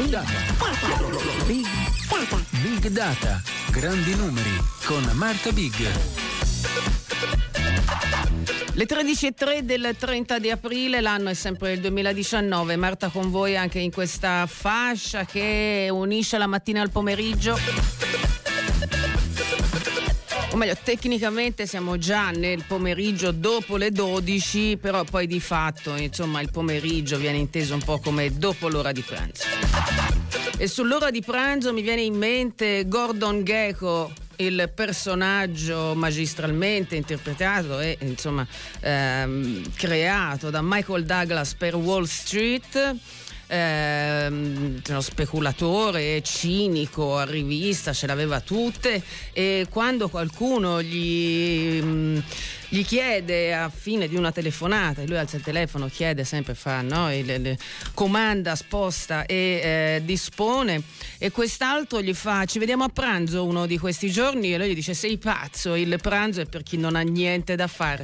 Big Data, grandi numeri con Marta Big. Le 13:03 del 30 di aprile, l'anno è sempre il 2019. Marta con voi anche in questa fascia che unisce la mattina al pomeriggio. O meglio, tecnicamente siamo già nel pomeriggio dopo le 12, però poi di fatto, insomma, il pomeriggio viene inteso un po' come dopo l'ora di pranzo. E sull'ora di pranzo mi viene in mente Gordon Gekko, il personaggio magistralmente interpretato e insomma creato da Michael Douglas per Wall Street. Uno speculatore cinico, arrivista, ce l'aveva tutte, e quando qualcuno gli chiede a fine di una telefonata, e lui alza il telefono, chiede sempre, fa no, comanda, sposta e dispone, e quest'altro gli fa: ci vediamo a pranzo uno di questi giorni, e lui gli dice: sei pazzo, il pranzo è per chi non ha niente da fare.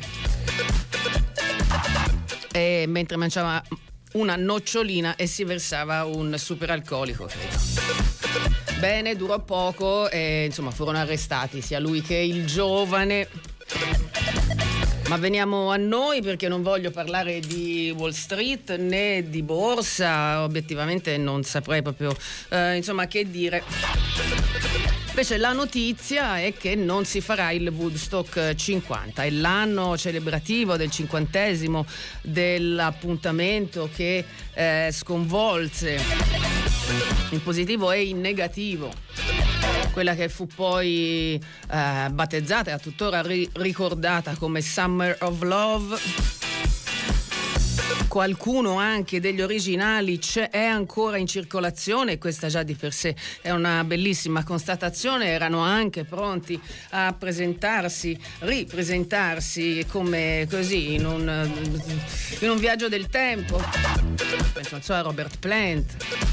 E mentre mangiava una nocciolina e si versava un superalcolico, credo. Bene, durò poco e insomma furono arrestati sia lui che il giovane. Ma veniamo a noi, perché non voglio parlare di Wall Street né di borsa, obiettivamente non saprei proprio insomma che dire. Invece la notizia è che non si farà il Woodstock 50, è l'anno celebrativo del 50° dell'appuntamento che sconvolse in positivo e in negativo quella che fu poi battezzata e tuttora ricordata come Summer of Love. Qualcuno anche degli originali è ancora in circolazione, e questa già di per sé è una bellissima constatazione. Erano anche pronti a ripresentarsi come così in un viaggio del tempo. Penso non so, a Robert Plant.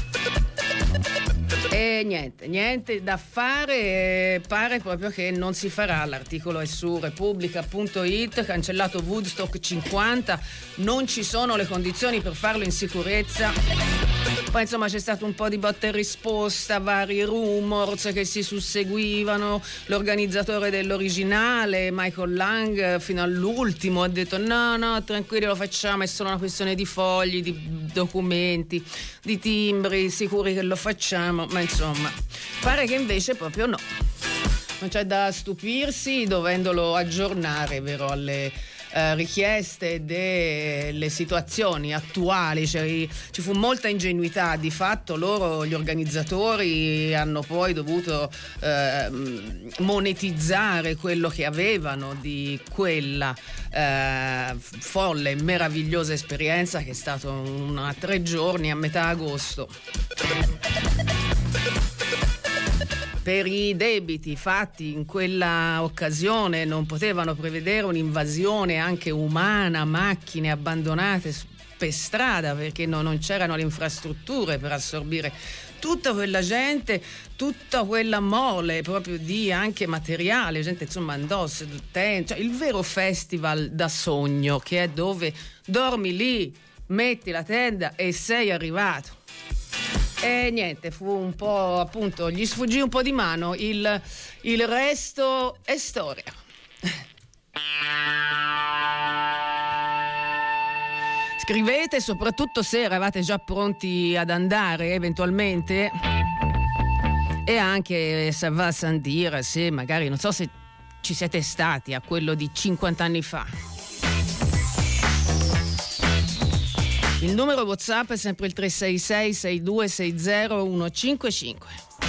E niente da fare, pare proprio che non si farà. L'articolo è su Repubblica.it, cancellato Woodstock 50, non ci sono le condizioni per farlo in sicurezza. Poi insomma c'è stato un po' di botta e risposta, vari rumors che si susseguivano. L'organizzatore dell'originale, Michael Lang, fino all'ultimo ha detto no, tranquilli, lo facciamo, è solo una questione di fogli, di documenti, di timbri, sicuri che lo facciamo. Ma insomma pare che invece proprio no, non c'è da stupirsi dovendolo aggiornare, vero, alle richieste delle situazioni attuali. Ci fu molta ingenuità, di fatto gli organizzatori hanno poi dovuto monetizzare quello che avevano di quella folle e meravigliosa esperienza che è stata 3 giorni a metà agosto. Per i debiti fatti in quella occasione non potevano prevedere un'invasione anche umana, macchine abbandonate per strada, perché non c'erano le infrastrutture per assorbire tutta quella gente, tutta quella mole proprio di anche materiale, gente insomma andò, cioè il vero festival da sogno, che è dove dormi lì, metti la tenda e sei arrivato. E niente, fu un po', appunto, gli sfuggì un po' di mano, il resto è storia. Scrivete soprattutto se eravate già pronti ad andare eventualmente, e anche se va a dire se magari, non so se ci siete stati a quello di 50 anni fa. Il numero WhatsApp è sempre il 366 6260 155.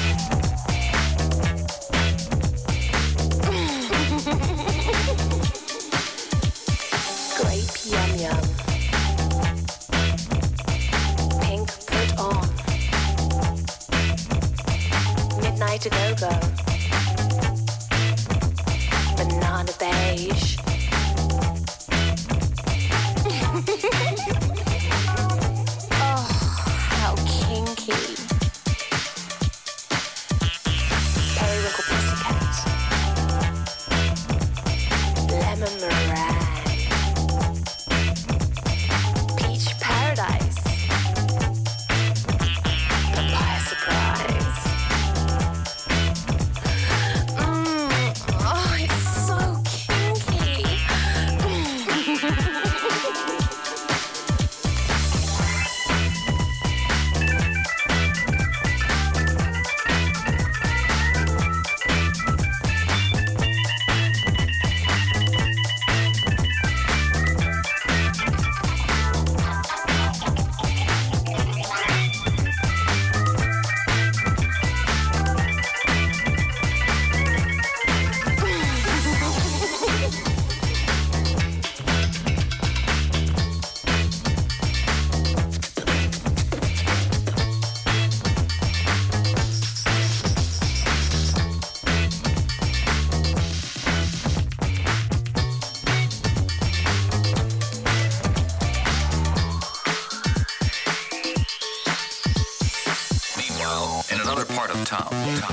Grape yum yum. Pink put on. Midnight a go-go. Banana beige. Periwinkle pussycat, lemon meringue, peach paradise, papaya. another part of town.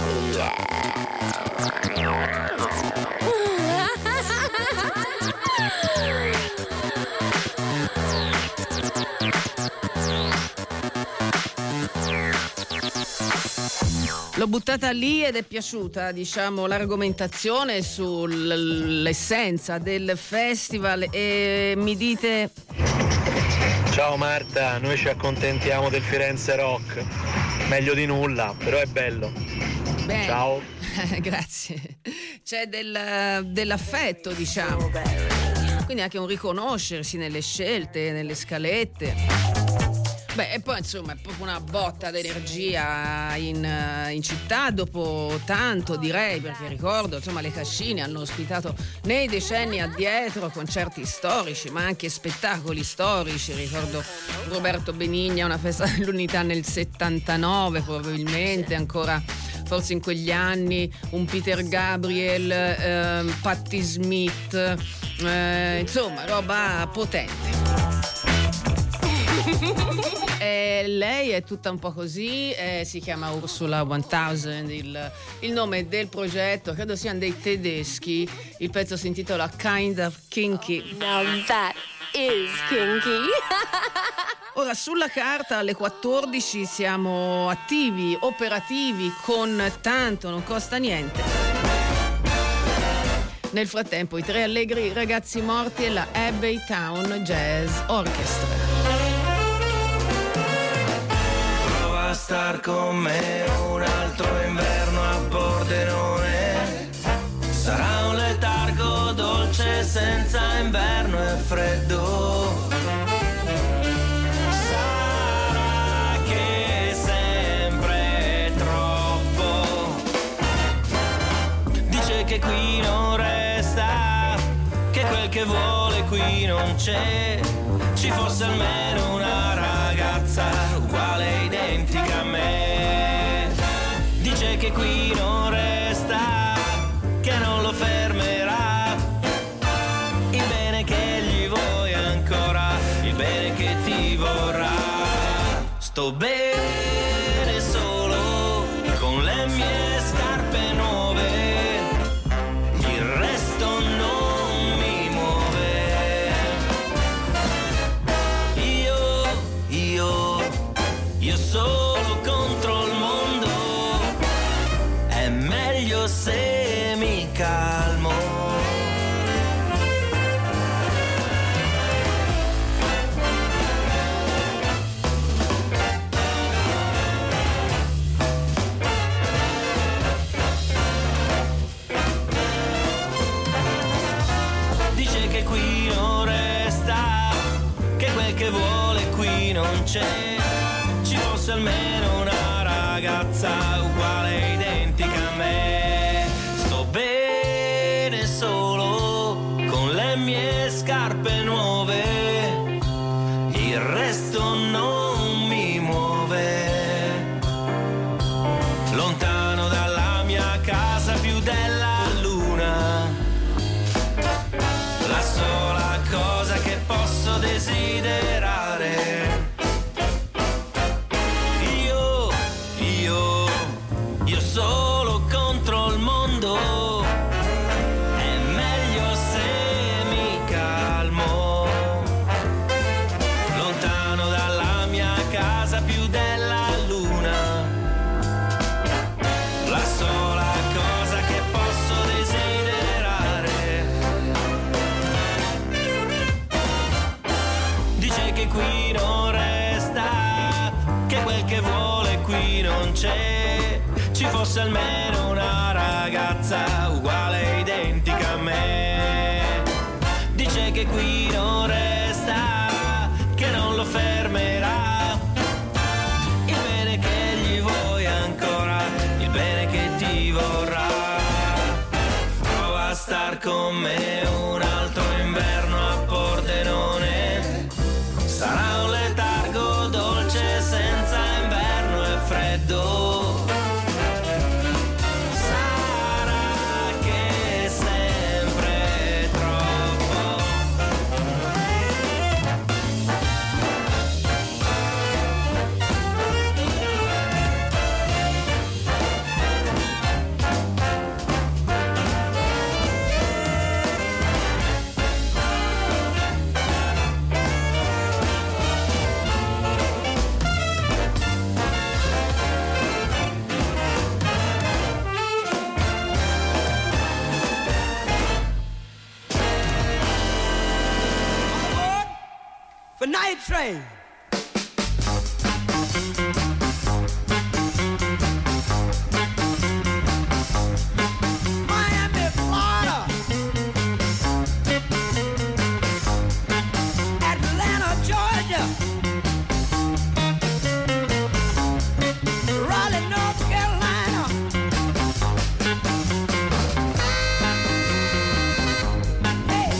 L'ho buttata lì ed è piaciuta, diciamo, l'argomentazione sull'essenza del festival. E mi dite... Ciao Marta, noi ci accontentiamo del Firenze Rock, meglio di nulla, però è bello. Bene. Ciao. Grazie. C'è dell'affetto, diciamo, quindi anche un riconoscersi nelle scelte, nelle scalette. Beh, e poi insomma è proprio una botta d'energia in città dopo tanto, direi, perché ricordo, insomma, le Cascine hanno ospitato nei decenni addietro concerti storici, ma anche spettacoli storici. Ricordo Roberto Benigni a una festa dell'Unità nel 79, probabilmente ancora, forse in quegli anni, un Peter Gabriel, Patti Smith, insomma, roba potente. Lei è tutta un po' così, si chiama Ursula 1000, il nome del progetto, credo siano dei tedeschi. Il pezzo si intitola Kind of Kinky. Now that is kinky. Ora, sulla carta alle 14 siamo attivi, operativi, con tanto, non costa niente. Nel frattempo i tre allegri ragazzi morti e la Abbey Town Jazz Orchestra. Star con me un altro inverno a Pordenone. Sarà un letargo dolce senza inverno e freddo. Sarà che è sempre troppo. Dice che qui non resta, che quel che vuole qui non c'è. Ci fosse almeno una ragazza uguale, identica a me. Dice che qui non resta, che non lo fermerà. Il bene che gli vuoi ancora, il bene che ti vorrà. Sto bene solo con le mie scarpe nuove, il resto non mi muove. Io solo contro il mondo, è meglio se mi calmo. Dice che qui non resta, che quel che vuole qui non c'è. Ci fosse almeno una ragazza uguale, identica a me. Sto bene solo con le mie scarpe nuove, il resto non mi muove. Lontano dalla mia casa più della luna, la sola cosa che posso desiderare. Io solo contro il mondo, è meglio se mi calmo. Lontano dalla mia casa più della luna, la sola cosa che posso desiderare. Dice che qui non resta, che quel che vuole qui non c'è. Ci fosse almeno una ragazza uguale, identica a me. Dice che qui non resta, che non lo fermerà. Il bene che gli vuoi ancora, il bene che ti vorrà. Prova a star con me un altro inverno a Pordenone. Sarà un letargo dolce senza inverno e freddo. train. Miami, Florida. Atlanta, Georgia. Raleigh, North Carolina. Hey.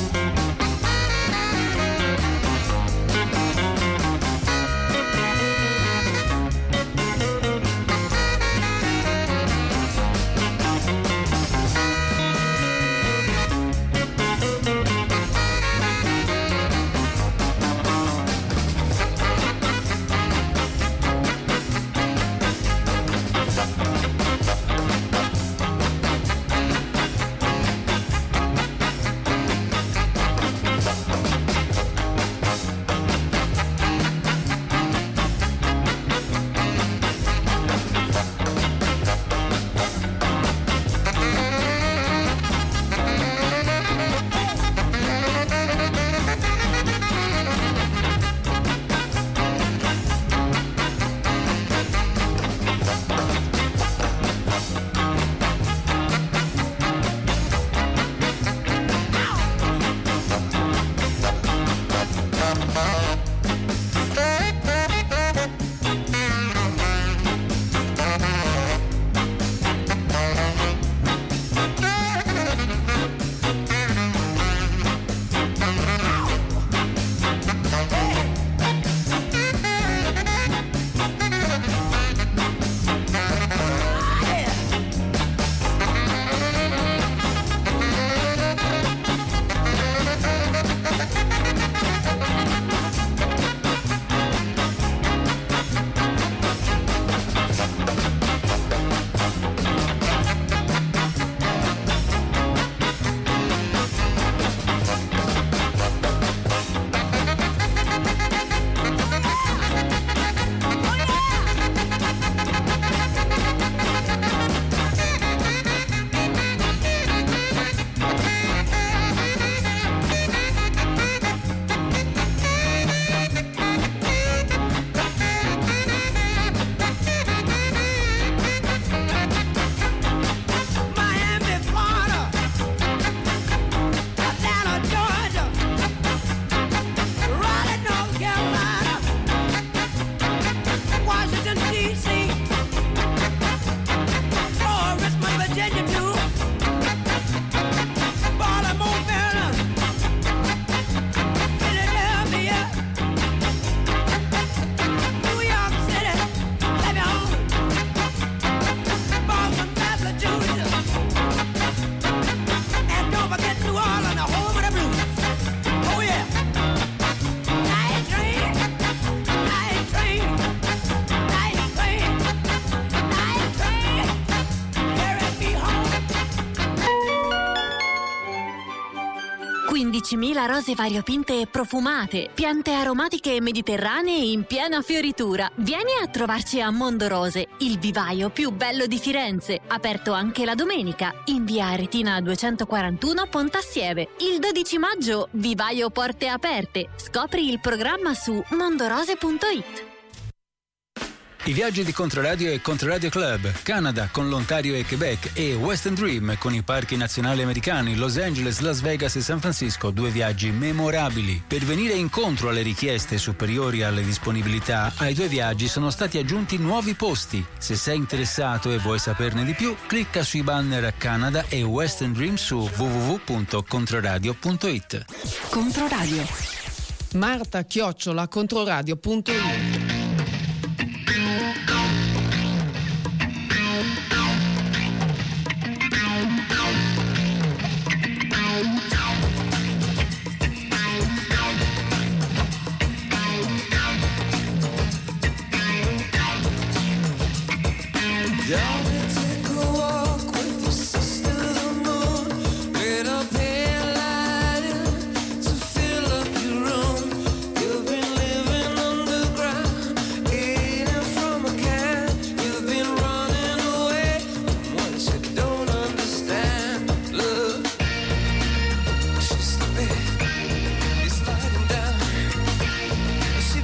Rose variopinte e profumate, piante aromatiche e mediterranee in piena fioritura. Vieni a trovarci a Mondo Rose, il vivaio più bello di Firenze, aperto anche la domenica, in via Aretina 241 Pontassieve. Il 12 maggio, vivaio porte aperte. Scopri il programma su mondorose.it. I viaggi di Controradio e Controradio Club, Canada con l'Ontario e Quebec e Western Dream con i parchi nazionali americani, Los Angeles, Las Vegas e San Francisco, 2 viaggi memorabili. Per venire incontro alle richieste superiori alle disponibilità, ai 2 viaggi sono stati aggiunti nuovi posti. Se sei interessato e vuoi saperne di più, clicca sui banner Canada e Western Dream su www.controradio.it. Controradio. Marta@controradio.it. She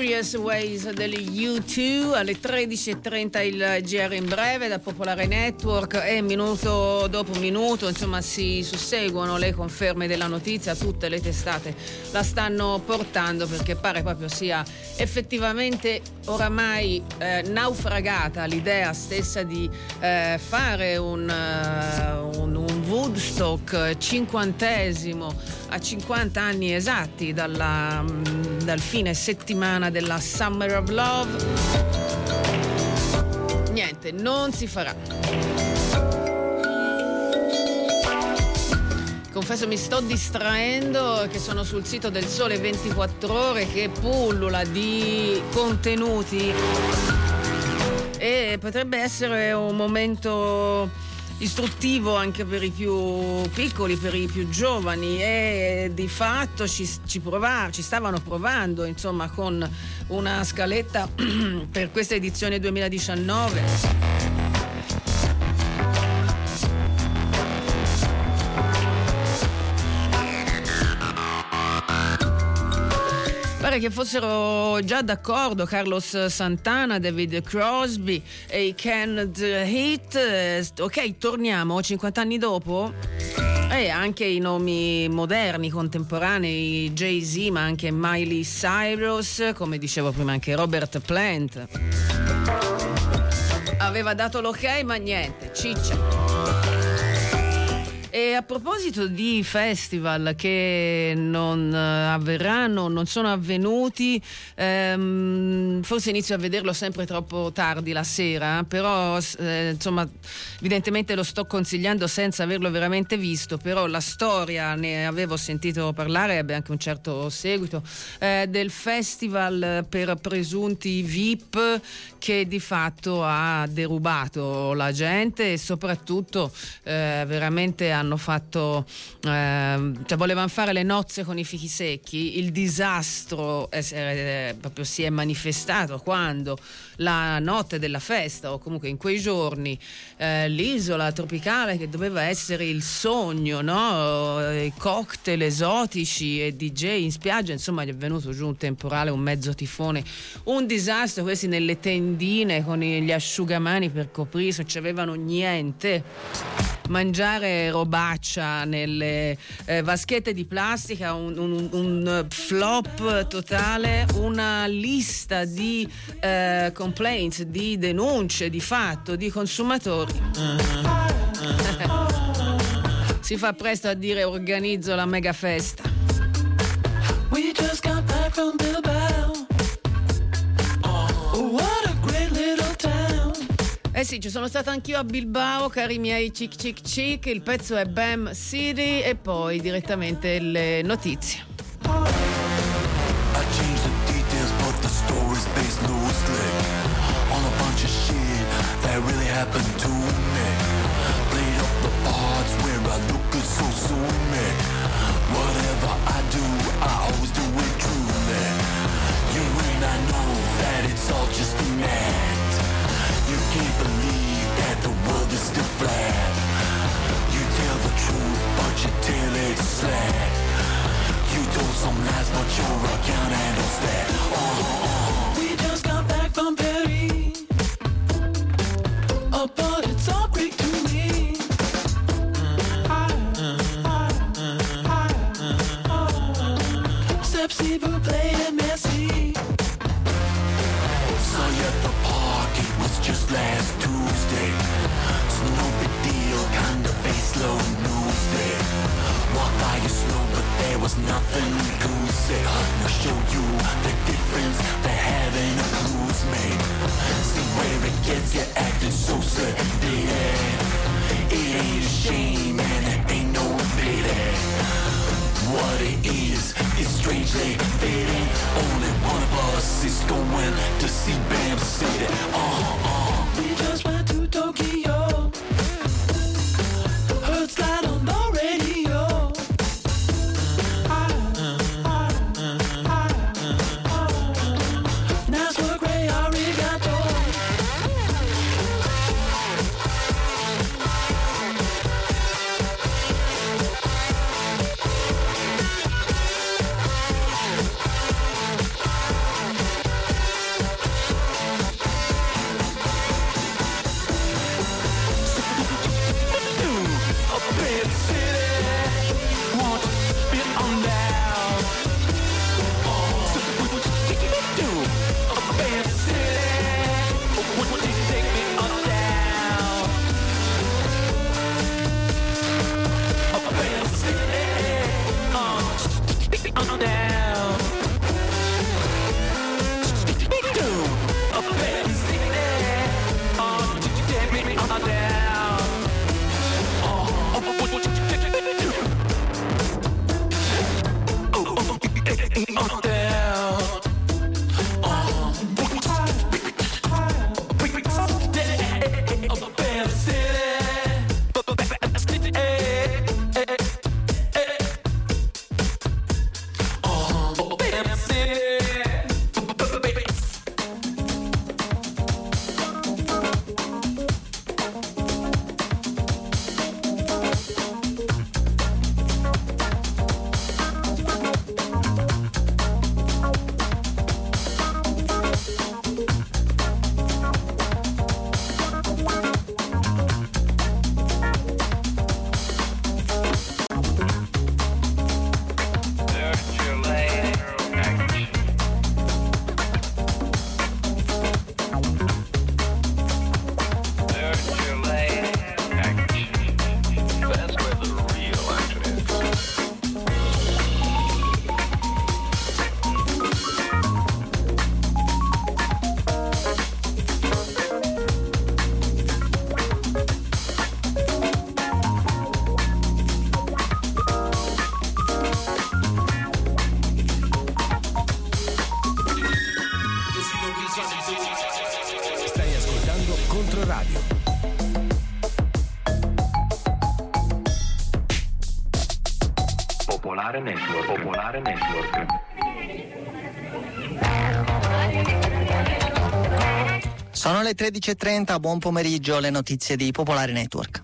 Mysterious Ways degli U2 alle 13.30 il GR in breve da Popolare Network e minuto dopo minuto insomma si susseguono le conferme della notizia, tutte le testate la stanno portando perché pare proprio sia effettivamente oramai naufragata l'idea stessa di fare un Woodstock 50esimo a 50 anni esatti dal fine settimana della Summer of Love. Niente, non si farà. Confesso mi sto distraendo che sono sul sito del Sole 24 Ore che pullula di contenuti e potrebbe essere un momento istruttivo anche per i più piccoli, per i più giovani e di fatto ci stavano provando insomma con una scaletta per questa edizione 2019. Pare che fossero già d'accordo Carlos Santana, David Crosby e i Canned Heat. Ok, torniamo 50 anni dopo. E anche i nomi moderni, contemporanei, Jay-Z, ma anche Miley Cyrus, come dicevo prima anche Robert Plant. Aveva dato l'ok, ma niente, ciccia. E a proposito di festival che non avverranno, non sono avvenuti, forse inizio a vederlo sempre troppo tardi la sera, però insomma evidentemente lo sto consigliando senza averlo veramente visto, però la storia ne avevo sentito parlare, ebbe anche un certo seguito, del festival per presunti VIP che di fatto ha derubato la gente e soprattutto veramente hanno fatto cioè volevano fare le nozze con i fichi secchi. Il disastro proprio si è manifestato quando la notte della festa o comunque in quei giorni l'isola tropicale che doveva essere il sogno, no? I cocktail esotici e DJ in spiaggia, insomma gli è venuto giù un temporale, un mezzo tifone, un disastro. Questi nelle tendine con gli asciugamani per coprirsi, non c'avevano niente, mangiare robaccia nelle vaschette di plastica, un flop totale, una lista di complaints, di denunce di fatto di consumatori. Si fa presto a dire organizzo la mega festa. We just got back from Bilbao. Oh, what a great little town. Eh sì, ci sono stata anch'io a Bilbao, cari miei cic cic cic. Il pezzo è Bam City e poi direttamente le notizie. I changed the details, but the story's based loosely on a bunch of shit that really happened to me. Played up the parts where I look good so soon. Whatever I do, I always do it truly. You and I know that it's all just an act. You can't believe that the world is still flat. You tell the truth, but you tell it slack. You told some lies, but your account handles that. We just got back from Paris. Oh, but it's all Greek to me. Step s'il vous plaît, merci. Saw you at the park, it was just last Tuesday. So no big deal, kind of a slow news day. Walked by you slow, but there was nothing goosey. Now show you the difference that having a cruise made. See where it gets you acting so sedated. It ain't a shame and it ain't no pity. What it is strangely fitting. Only one of us is going to see Bam City. We just went to Tokyo. Heard slide on the radio. Nice work, Ray, arigato. Popolare Network. Popolare Network. Sono le 13:30, buon pomeriggio, le notizie di Popolare Network.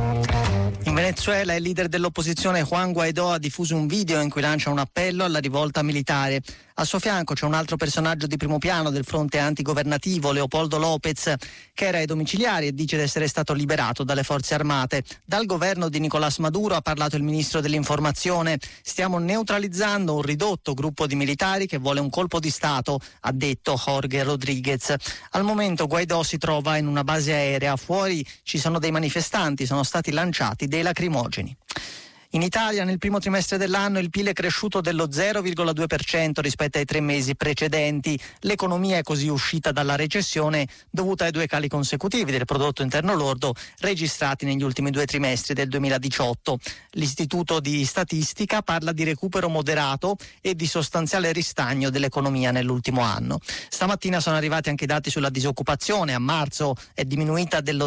In Venezuela il leader dell'opposizione Juan Guaidó ha diffuso un video in cui lancia un appello alla rivolta militare. Al suo fianco c'è un altro personaggio di primo piano del fronte antigovernativo, Leopoldo López, che era ai domiciliari e dice di essere stato liberato dalle forze armate. Dal governo di Nicolás Maduro ha parlato il ministro dell'informazione. Stiamo neutralizzando un ridotto gruppo di militari che vuole un colpo di Stato, ha detto Jorge Rodríguez. Al momento Guaidó si trova in una base aerea. Fuori ci sono dei manifestanti, sono stati lanciati dei lacrimogeni. In Italia nel primo trimestre dell'anno il PIL è cresciuto dello 0,2% rispetto ai 3 mesi precedenti. L'economia è così uscita dalla recessione dovuta ai 2 cali consecutivi del prodotto interno lordo registrati negli ultimi 2 trimestri del 2018. L'Istituto di Statistica parla di recupero moderato e di sostanziale ristagno dell'economia nell'ultimo anno. Stamattina sono arrivati anche i dati sulla disoccupazione. A marzo è diminuita dello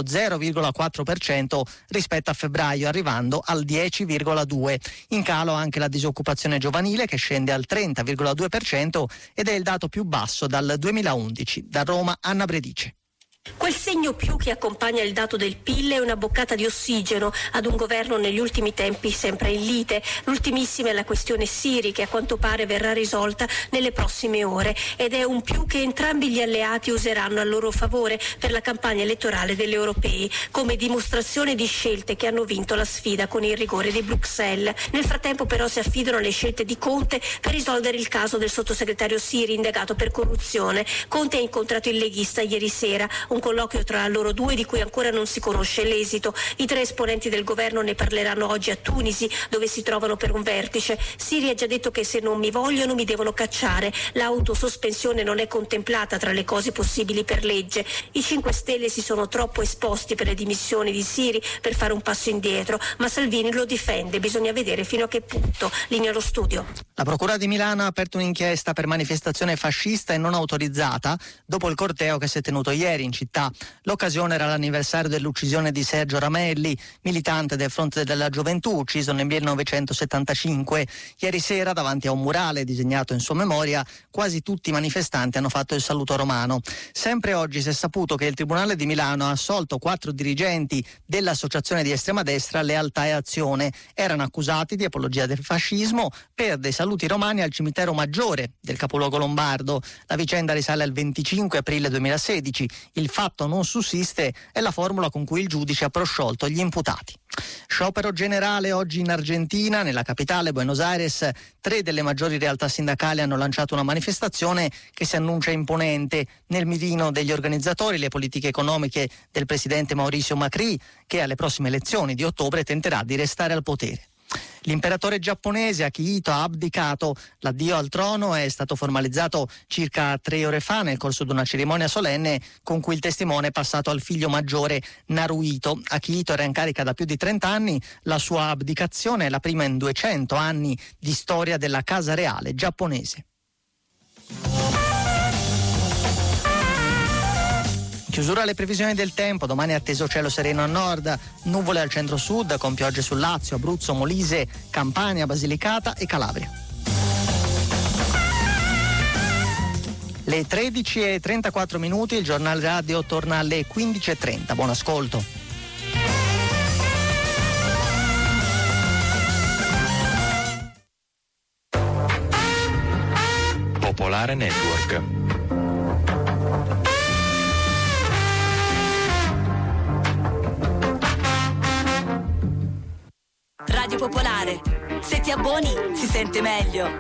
0,4% rispetto a febbraio, arrivando al 10,2%. In calo anche la disoccupazione giovanile, che scende al 30,2% ed è il dato più basso dal 2011. Da Roma, Anna Bredice. Quel segno più che accompagna il dato del PIL è una boccata di ossigeno ad un governo negli ultimi tempi sempre in lite. L'ultimissima è la questione Siri, che a quanto pare verrà risolta nelle prossime ore, ed è un più che entrambi gli alleati useranno a loro favore per la campagna elettorale delle europee, come dimostrazione di scelte che hanno vinto la sfida con il rigore di Bruxelles. Nel frattempo però si affidano alle scelte di Conte per risolvere il caso del sottosegretario Siri indagato per corruzione. Conte ha incontrato il leghista ieri sera, un colloquio tra loro due di cui ancora non si conosce l'esito. I 3 esponenti del governo ne parleranno oggi a Tunisi, dove si trovano per un vertice. Siri ha già detto che se non mi vogliono mi devono cacciare. L'autosospensione non è contemplata tra le cose possibili per legge. I 5 Stelle si sono troppo esposti per le dimissioni di Siri per fare un passo indietro, ma Salvini lo difende. Bisogna vedere fino a che punto. Linea allo studio. La Procura di Milano ha aperto un'inchiesta per manifestazione fascista e non autorizzata dopo il corteo che si è tenuto ieri in città. L'occasione era l'anniversario dell'uccisione di Sergio Ramelli, militante del Fronte della Gioventù, ucciso nel 1975. Ieri sera, davanti a un murale disegnato in sua memoria, quasi tutti i manifestanti hanno fatto il saluto romano. Sempre oggi si è saputo che il Tribunale di Milano ha assolto 4 dirigenti dell'associazione di estrema destra Lealtà e Azione. Erano accusati di apologia del fascismo per dei saluti romani al cimitero maggiore del capoluogo lombardo. La vicenda risale al 25 aprile 2016. Il fatto non sussiste è la formula con cui il giudice ha prosciolto gli imputati. Sciopero generale oggi in Argentina, nella capitale Buenos Aires. 3 delle maggiori realtà sindacali hanno lanciato una manifestazione che si annuncia imponente. Nel mirino degli organizzatori le politiche economiche del presidente Mauricio Macri, che alle prossime elezioni di ottobre tenterà di restare al potere. L'imperatore giapponese Akihito ha abdicato. L'addio al trono è stato formalizzato circa 3 ore fa nel corso di una cerimonia solenne con cui il testimone è passato al figlio maggiore Naruhito. Akihito era in carica da più di 30 anni. La sua abdicazione è la prima in 200 anni di storia della casa reale giapponese. Chiusura alle previsioni del tempo. Domani è atteso cielo sereno a nord, nuvole al centro-sud con piogge sul Lazio, Abruzzo, Molise, Campania, Basilicata e Calabria. Le 13:34, il giornale radio torna alle 15:30. Buon ascolto. Popolare Network. Radio Popolare, se ti abboni si sente meglio.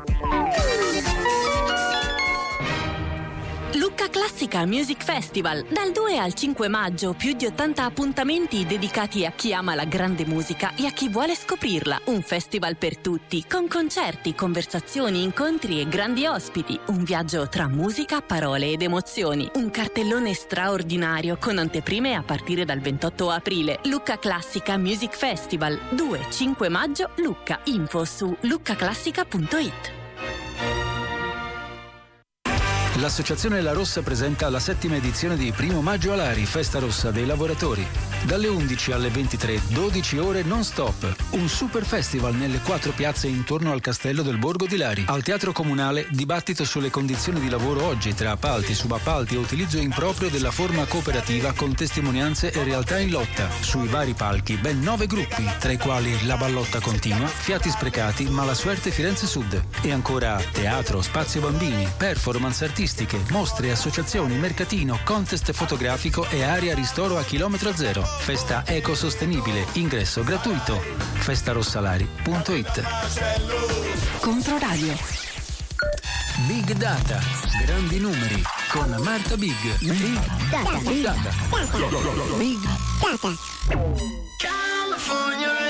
Lucca Classica Music Festival, dal 2 al 5 maggio, più di 80 appuntamenti dedicati a chi ama la grande musica e a chi vuole scoprirla. Un festival per tutti, con concerti, conversazioni, incontri e grandi ospiti. Un viaggio tra musica, parole ed emozioni. Un cartellone straordinario con anteprime a partire dal 28 aprile. Lucca Classica Music Festival, 2-5 maggio, Lucca. Info su luccaclassica.it. L'Associazione La Rossa presenta la 7ª edizione di Primo Maggio Alari, Festa Rossa dei Lavoratori. Dalle 11 alle 23, 12 ore non stop. Un super festival nelle 4 piazze intorno al Castello del Borgo di Lari. Al Teatro Comunale, dibattito sulle condizioni di lavoro oggi tra appalti, subappalti e utilizzo improprio della forma cooperativa con testimonianze e realtà in lotta. Sui vari palchi ben 9 gruppi, tra i quali La Ballotta Continua, Fiati Sprecati, Mala Suerte Firenze Sud. E ancora teatro, spazio bambini, performance artistiche, mostre, associazioni, mercatino, contest fotografico e area ristoro a chilometro zero. Festa ecosostenibile, ingresso gratuito. festarossalari.it. Controradio. Big Data, grandi numeri con Marta Big. Big Data. Big Data. Big Data. California.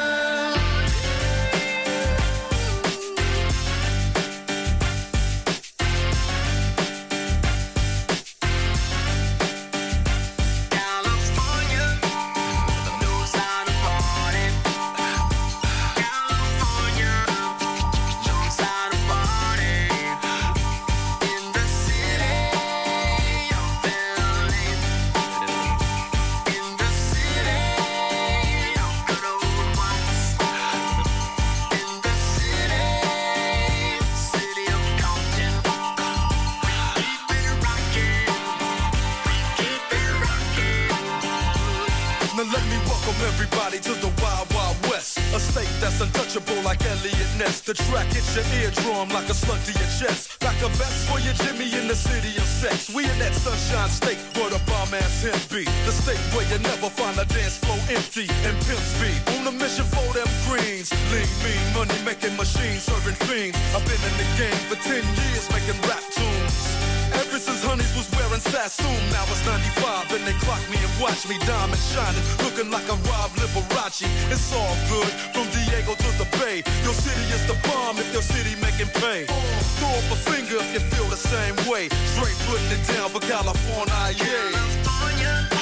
Everybody to the Wild Wild West, a state that's untouchable like Elliot Ness. The track hits your eardrum like a slug to your chest, like a vest for your Jimmy in the city of sex. We in that sunshine state where the bomb ass him be, the state where you never find a dance floor empty and pimp speed. On a mission for them greens, lean, mean, money making machines, serving fiends. I've been in the game for 10 years making rap tunes. Ever since Honeys was wearing Sassoon, now it's 95 and they clock me and watch me diamond shining, looking like a Rob Liberace. It's all good, from Diego to the Bay. Your city is the bomb if your city making pay. Throw up a finger if you feel the same way. Straight putting it down for California, yeah.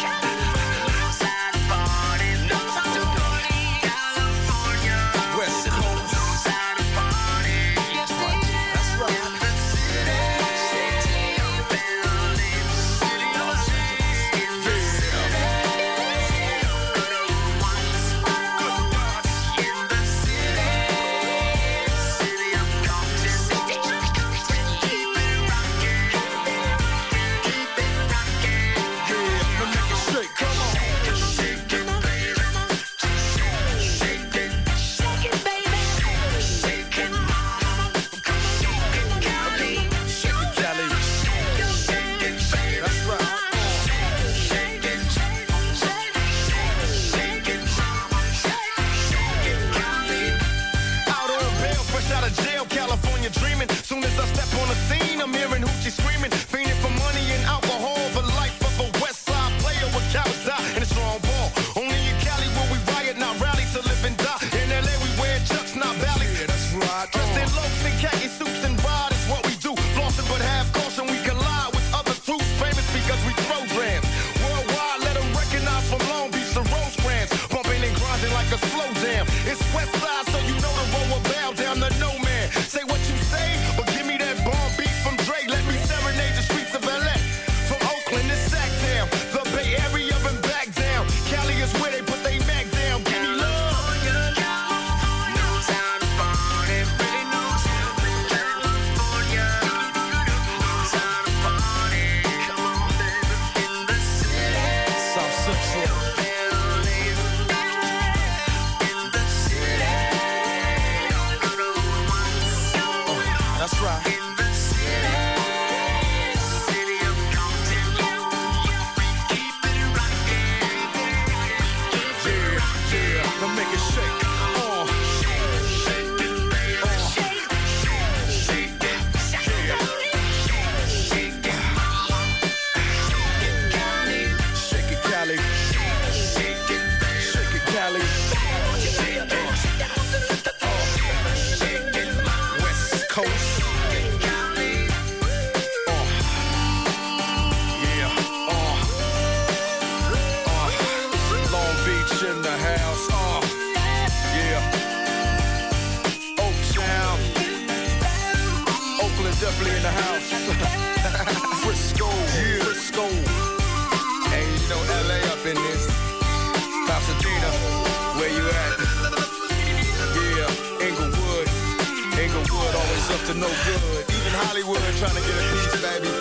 wood, always up to no good. Even Hollywood trying to get a piece, baby.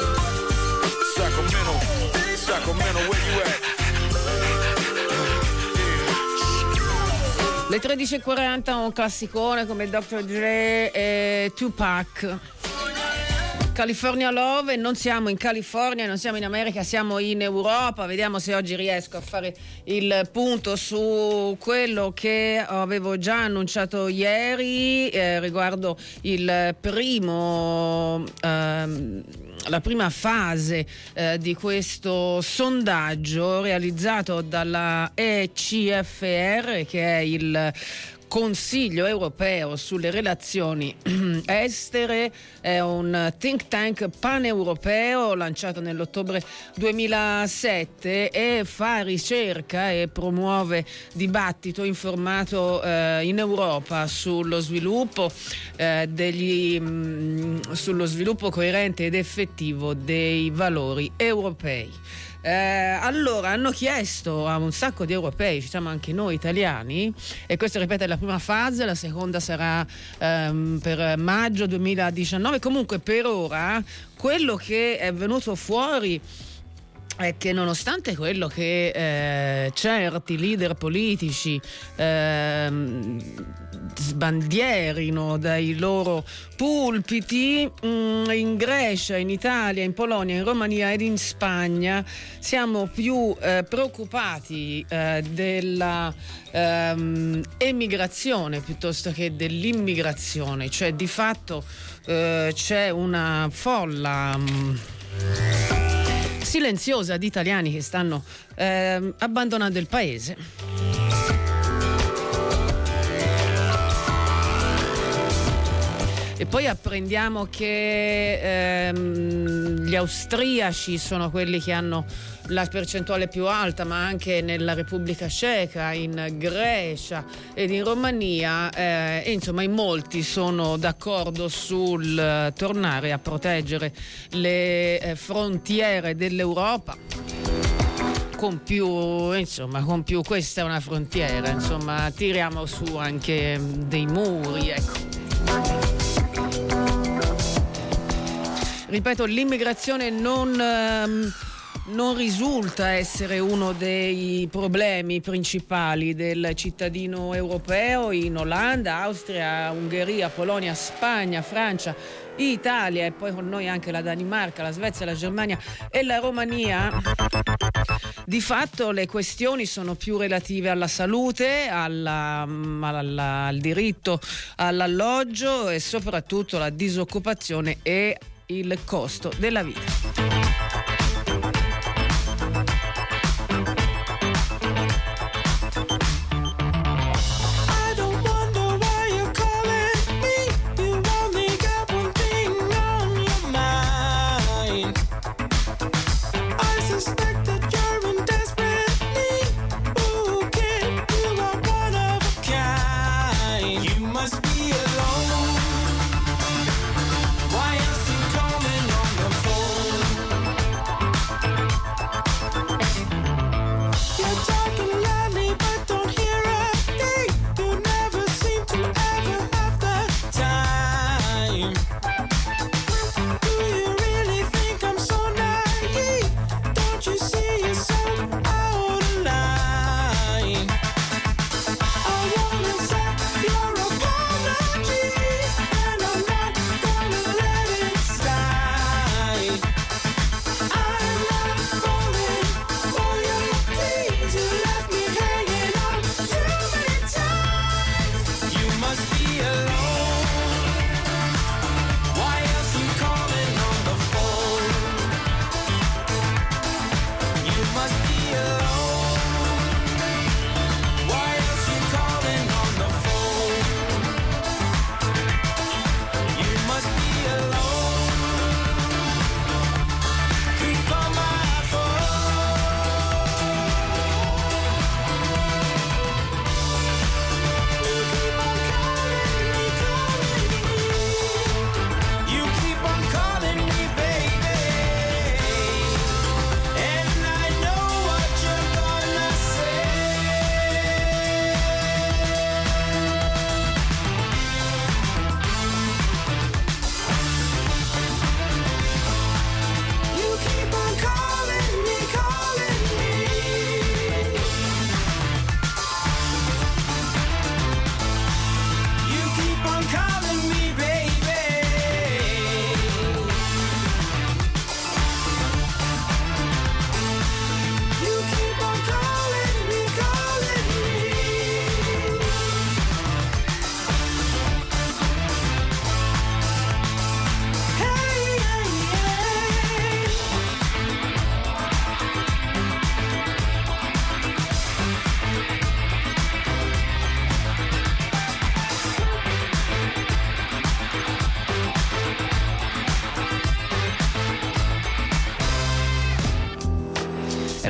Sacramento, where you at? Le 13.40, un classicone come Dr. Dre e Tupac. California Love, e non siamo in California, non siamo in America, siamo in Europa. Vediamo se oggi riesco a fare il punto su quello che avevo già annunciato ieri riguardo il la prima fase di questo sondaggio realizzato dalla ECFR, che è il Consiglio europeo sulle relazioni estere. È un think tank paneuropeo lanciato nell'ottobre 2007 e fa ricerca e promuove dibattito informato in Europa sullo sviluppo sullo sviluppo coerente ed effettivo dei valori europei. Allora hanno chiesto a un sacco di europei, ci siamo anche noi italiani, e questa ripeto è la prima fase, la seconda sarà per maggio 2019. Comunque per ora quello che è venuto fuori è che nonostante quello che certi leader politici sbandierino dai loro pulpiti, in Grecia, in Italia, in Polonia, in Romania ed in Spagna siamo più preoccupati della emigrazione piuttosto che dell'immigrazione, cioè di fatto c'è una folla silenziosa di italiani che stanno abbandonando il paese. E poi apprendiamo che gli austriaci sono quelli che hanno la percentuale più alta, ma anche nella Repubblica Ceca, in Grecia ed in Romania, e insomma in molti sono d'accordo sul tornare a proteggere le frontiere dell'Europa. Con più, questa è una frontiera, insomma, tiriamo su anche dei muri, ecco. Ripeto, l'immigrazione non risulta essere uno dei problemi principali del cittadino europeo. In Olanda, Austria, Ungheria, Polonia, Spagna, Francia, Italia e poi con noi anche la Danimarca, la Svezia, la Germania e la Romania, di fatto le questioni sono più relative alla salute, al diritto all'alloggio e soprattutto alla disoccupazione e il costo della vita. Why else you calling on the phone?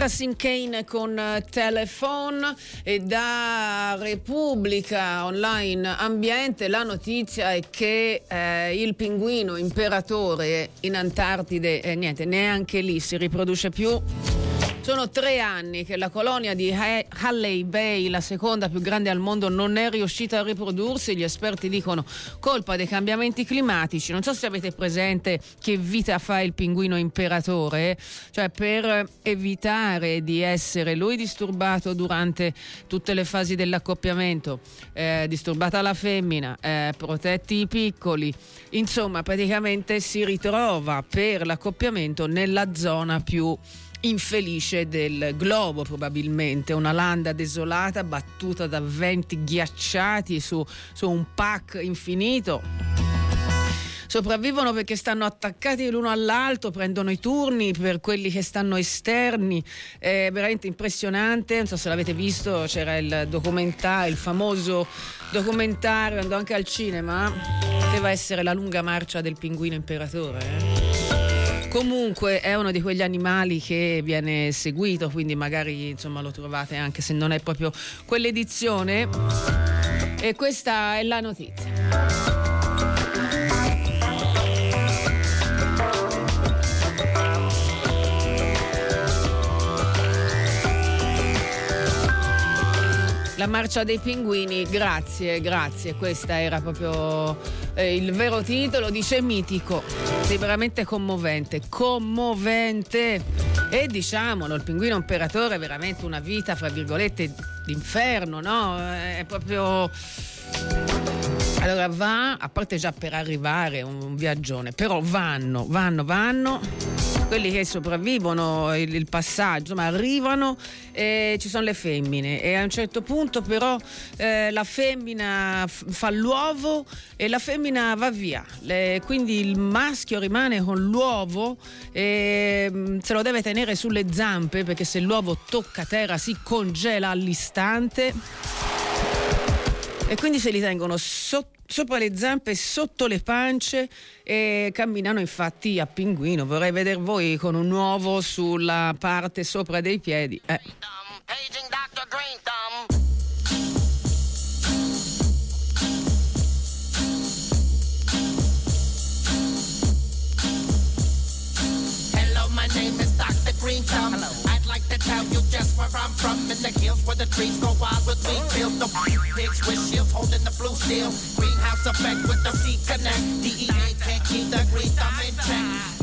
Sebastian Kane con Telephone. E da Repubblica Online Ambiente la notizia è che il pinguino imperatore in Antartide niente, neanche lì si riproduce più. Sono 3 anni che la colonia di Halley Bay, la seconda più grande al mondo, non è riuscita a riprodursi. Gli esperti dicono colpa dei cambiamenti climatici. Non so se avete presente che vita fa il pinguino imperatore, cioè per evitare di essere lui disturbato durante tutte le fasi dell'accoppiamento, disturbata la femmina, protetti i piccoli, insomma praticamente si ritrova per l'accoppiamento nella zona più infelice del globo, probabilmente una landa desolata battuta da venti ghiacciati su un pack infinito. Sopravvivono perché stanno attaccati l'uno all'altro, prendono i turni per quelli che stanno esterni. È veramente impressionante. Non so se l'avete visto, c'era il famoso documentario, andò anche al cinema, poteva essere La lunga marcia del pinguino imperatore. Comunque è uno di quegli animali che viene seguito, quindi magari insomma lo trovate anche se non è proprio quell'edizione. E questa è la notizia. La marcia dei pinguini, grazie, questa era proprio il vero titolo, dice mitico, è veramente commovente. E diciamolo, il pinguino imperatore è veramente una vita, fra virgolette, d'inferno, no? È proprio... Allora va, a parte già per arrivare un viaggione, però vanno, quelli che sopravvivono il passaggio, ma arrivano e ci sono le femmine e a un certo punto però la femmina fa l'uovo e la femmina va via, quindi il maschio rimane con l'uovo e se lo deve tenere sulle zampe perché se l'uovo tocca terra si congela all'istante. E quindi se li tengono sopra le zampe, sotto le pance e camminano infatti a pinguino. Vorrei vedere voi con un uovo sulla parte sopra dei piedi. Hello, my name is Dr. Green Thumb. Hello. I'd like to tell you just where I'm from. In the hills where the trees go wild with wheat fields. The pigs with shields holding the blue steel. Greenhouse effect with the sea connect. DEA can't keep the green thumb in check.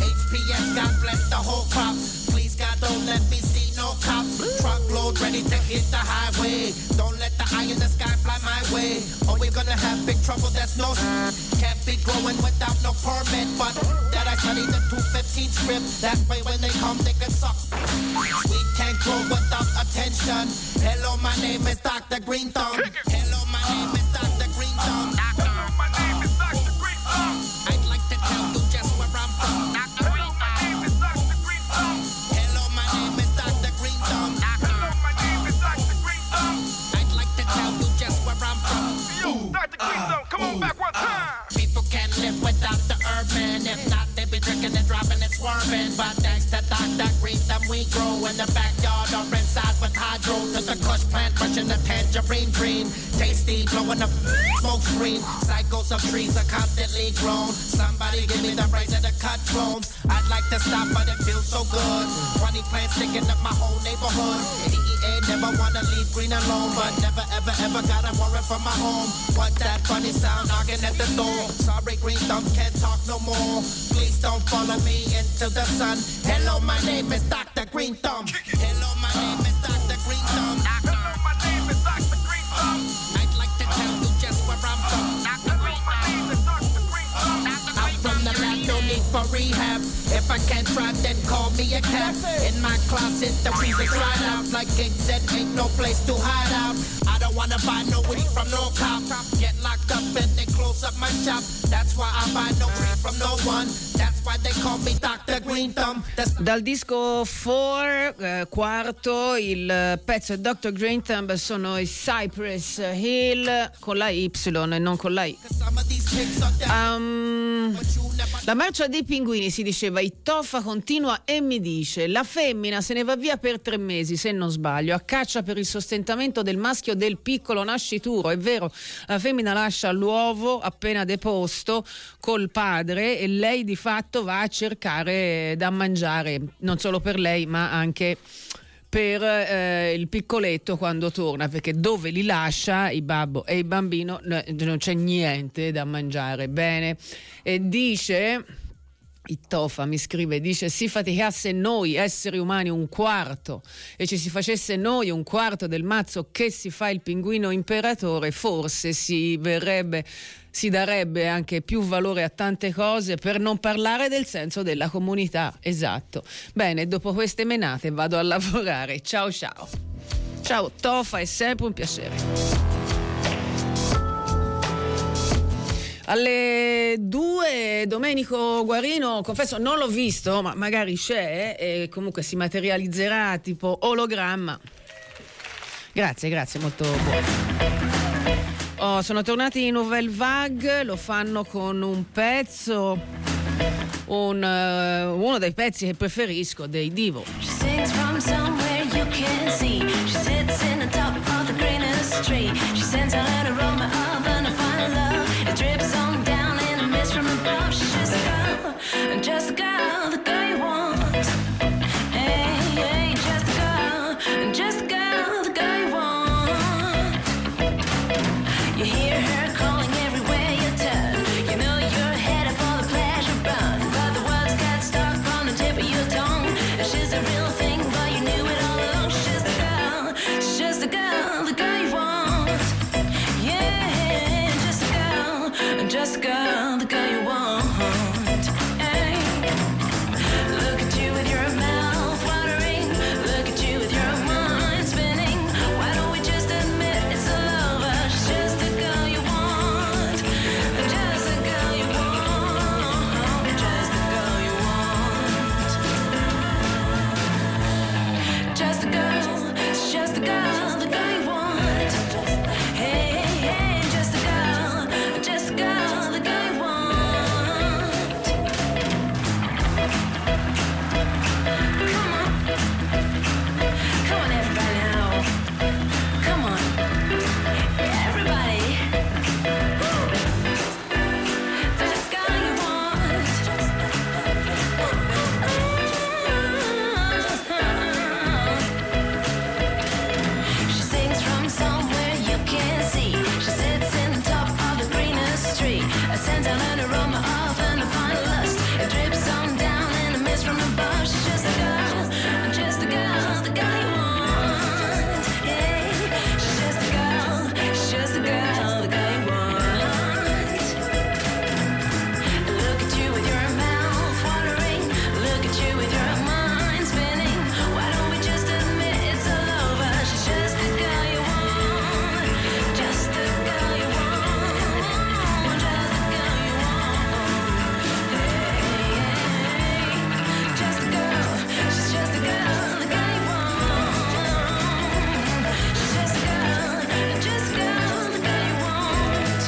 HPS God bless the whole crop. Please God don't let me see no cops. Truckload ready to hit the highway. Don't let the eye in the sky fly my way. Or we're gonna have big trouble, that's no. Can't be growing without no permit. But that I study the 215 script. That way when they come they can suck. We can't grow without attention. Hello, my name is Dr. Green Thumb. Hello, my name is Dr. Green Thumb. Hello, my name is Dr. Green Thumb. I'd like to tell you just where I'm from. Dr. Green Thumb. My name is Dr. Green Thumb. Hello, my name is Dr. Green Thumb. Hello, my name is Dr. Green Thumb. I'd like to tell you just where I'm from. Yo, Dr. Green Thumb, come on back one time. People can't live without the herb, man. If not, they be drinking and driving and swerving. But thanks to Dr. Green Thumb, we grow in the backyard or inside with hydro. To the kush plant, brushing the tangerine green. Tasty, blowing the smoke screen. Cycles of trees are constantly grown. Somebody give me the right to the cut clones. I'd like to stop, but it feels so good. 20 plants sticking up my whole neighborhood. DEA never wanna leave green alone, but never ever ever gotta worry for my home. What that funny sound knocking at the door? Sorry, Green Thumb can't talk no more. Please don't follow me into the sun. Hello, my name is Dr. Green Thumb. Hello, my name is Dr. Green Thumb. Hello, my name is Dr. Green Thumb. I'd like to tell you just where I'm from. Dr. Green Thumb. My name is Dr. Green Thumb. I'm from the lab, no need for rehab. If I can't drive, then call me a cab. In my closet, the freezer dried out. Like Gig said, ain't no place to hide out. I don't wanna buy no weed from no cop. Get locked up and they close up my shop. That's why I buy no cream from no one. That's why they call me Dr. Green Thumb. Dal disco 4, quarto, il pezzo è Dr. Green Thumb, sono i Cypress Hill con la Y e non con la I. La marcia dei pinguini, si diceva, il Toffa continua e mi dice: la femmina se ne va via per 3 mesi, se non sbaglio, a caccia per il sostentamento del maschio del piccolo nascituro. È vero, la femmina lascia l'uovo appena deposto col padre e lei di fatto va a cercare da mangiare, non solo per lei ma anche per il piccoletto quando torna, perché dove li lascia il babbo e il bambino non c'è niente da mangiare. Bene, e dice, il Tofa mi scrive, dice: si faticasse noi esseri umani un quarto e ci si facesse noi un quarto del mazzo che si fa il pinguino imperatore, forse si darebbe anche più valore a tante cose, per non parlare del senso della comunità. Esatto. Bene, dopo queste menate vado a lavorare. Ciao ciao. Ciao Tofa, è sempre un piacere. Alle 2 Domenico Guarino, confesso non l'ho visto, ma magari c'è e comunque si materializzerà tipo ologramma. Grazie, molto buono. Sono tornati in Nouvelle Vague, lo fanno con un pezzo, uno dei pezzi che preferisco, dei Divo. She sings from somewhere you can see. She sits in the top of the greenest tree. She sends out an aroma of undefined love. It drips on down in a mist from above. She's just a girl, just a girl, the girl you want. Hey, just a girl, the girl you want. You hear her calling everywhere you turn. You know you're headed for the pleasure burn, but the words get stuck on the tip of your tongue. And she's a real thing, but you knew it all along. She's the girl, the girl you want. Yeah, just a girl, the girl you want. Hey. Look at you with your mouth watering. Look at you with your mind spinning. Why don't we just admit it's all over? She's just the girl you want. Just the girl you want. Just the girl you want. Just the girl, just the girl you want. Hey, just the girl, the girl you want. Come on everybody now. Come on, everybody. That's the girl you want. She sings from somewhere you can't see. She sits in the top of the greenest tree. Sends out an aroma of undefined lust. It drips on down in the mist from above. She's just a girl, the girl you want. Yeah, she's just a girl, the girl you want. Look at you with your mouth watering. Look at you with your mind spinning. Why don't we just admit it's all over? She's just the girl you want. Just the girl you want. Just the girl you want. Hey, just a girl. She's just a girl, the girl you want. She's just a girl, the girl you want.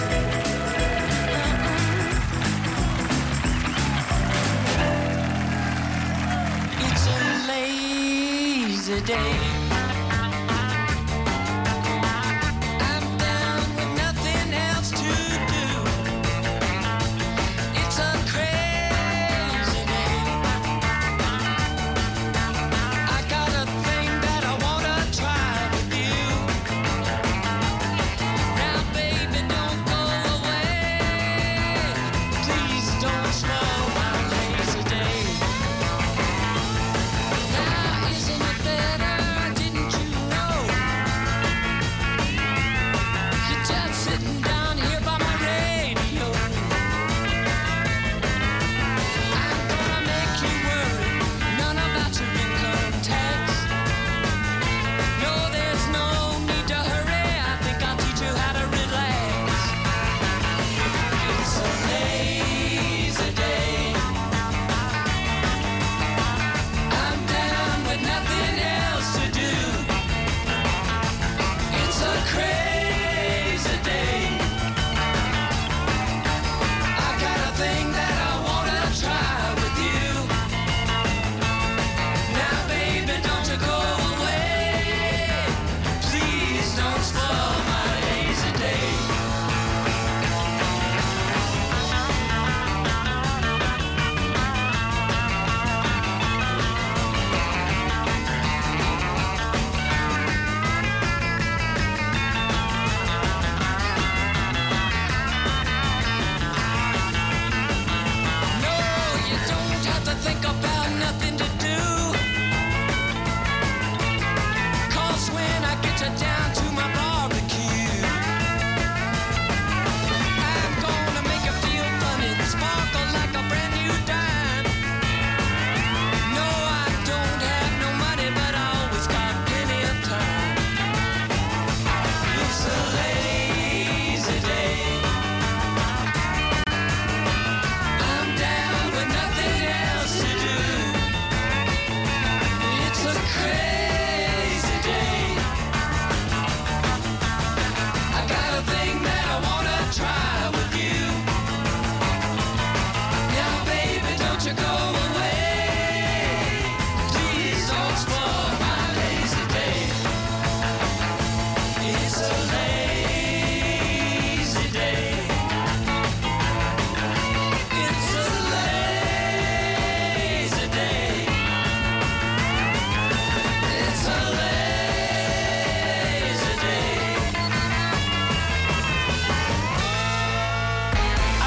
It's a lazy day. I'm down with nothing else to do. It's a crazy day. I got a thing that I wanna try with you. Now, baby, don't go away. Please don't spoil my lazy day. Now, isn't it better? Didn't you know? You're just sitting down here by my radio. I'm gonna make you worry, none about your income tax. No, there's no need to hurry. I think I'll teach you how to relax. It's a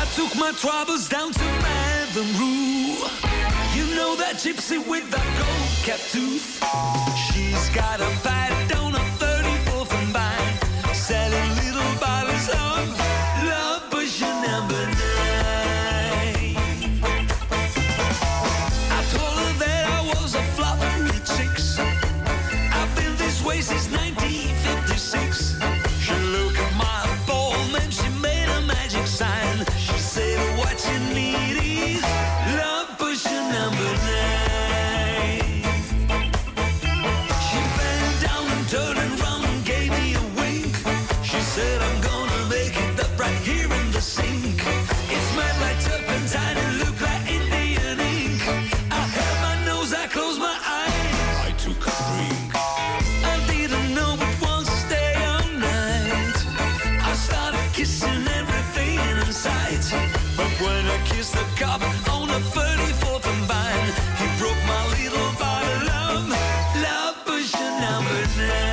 took my troubles down to Madame Rue. You know that gypsy with the gold cap tooth. She's got a fight down on 34th and Vine, selling little bottles of love potion number 9. I told her that I was a flop with chicks. I've been this way since 1956. She looked at my bald and she made a magic sign. She said, what you need is love potion number 9. She bent down and turned around and gave me a wink. She said, I'm gonna make it up right here in the sink. It smelled like turpentine and looked like Indian ink. I held my nose, I closed my eyes. I took a drink. I didn't know it was stay all night. I started kissing everything in sight. But when I kissed the cop on the 34th and Vine, he broke my little bottle of love potion number 9.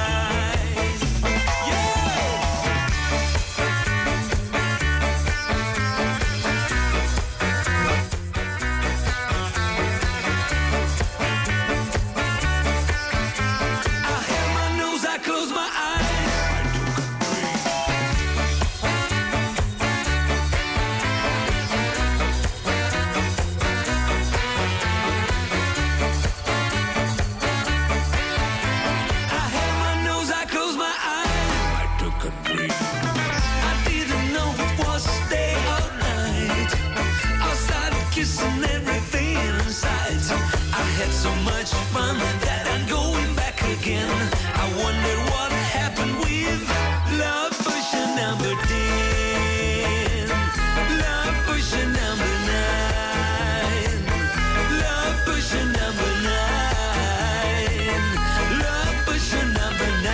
So much fun that I'm going back again. I wonder what happened with love potion number 10. Love potion number 9. Love potion number 9. Love potion number 9.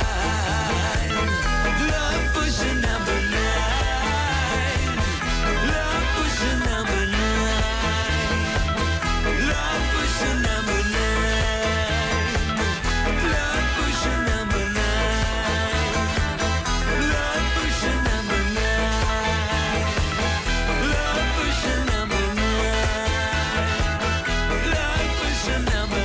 Love potion number 9. Love potion number 9. Love potion number 9. Love potion number 9. Love potion number 9. Love potion number 9. Love potion number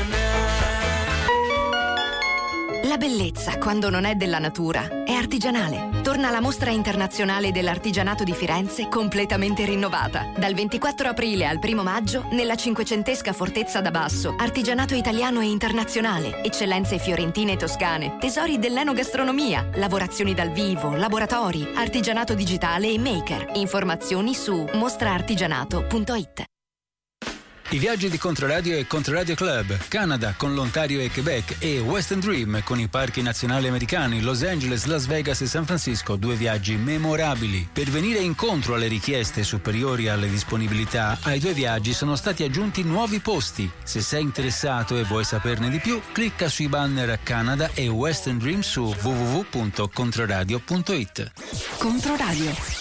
9. La bellezza, quando non è della natura, è artigianale. Torna la Mostra Internazionale dell'Artigianato di Firenze completamente rinnovata. Dal 24 aprile al 1 maggio, nella 500esca Fortezza da Basso, artigianato italiano e internazionale, eccellenze fiorentine e toscane, tesori dell'enogastronomia, lavorazioni dal vivo, laboratori, artigianato digitale e maker. Informazioni su mostraartigianato.it. I viaggi di Controradio e Controradio Club, Canada con l'Ontario e Quebec e Western Dream con i parchi nazionali americani, Los Angeles, Las Vegas e San Francisco, 2 viaggi memorabili. Per venire incontro alle richieste superiori alle disponibilità, ai 2 viaggi sono stati aggiunti nuovi posti. Se sei interessato e vuoi saperne di più, clicca sui banner Canada e Western Dream su www.controradio.it. Controradio.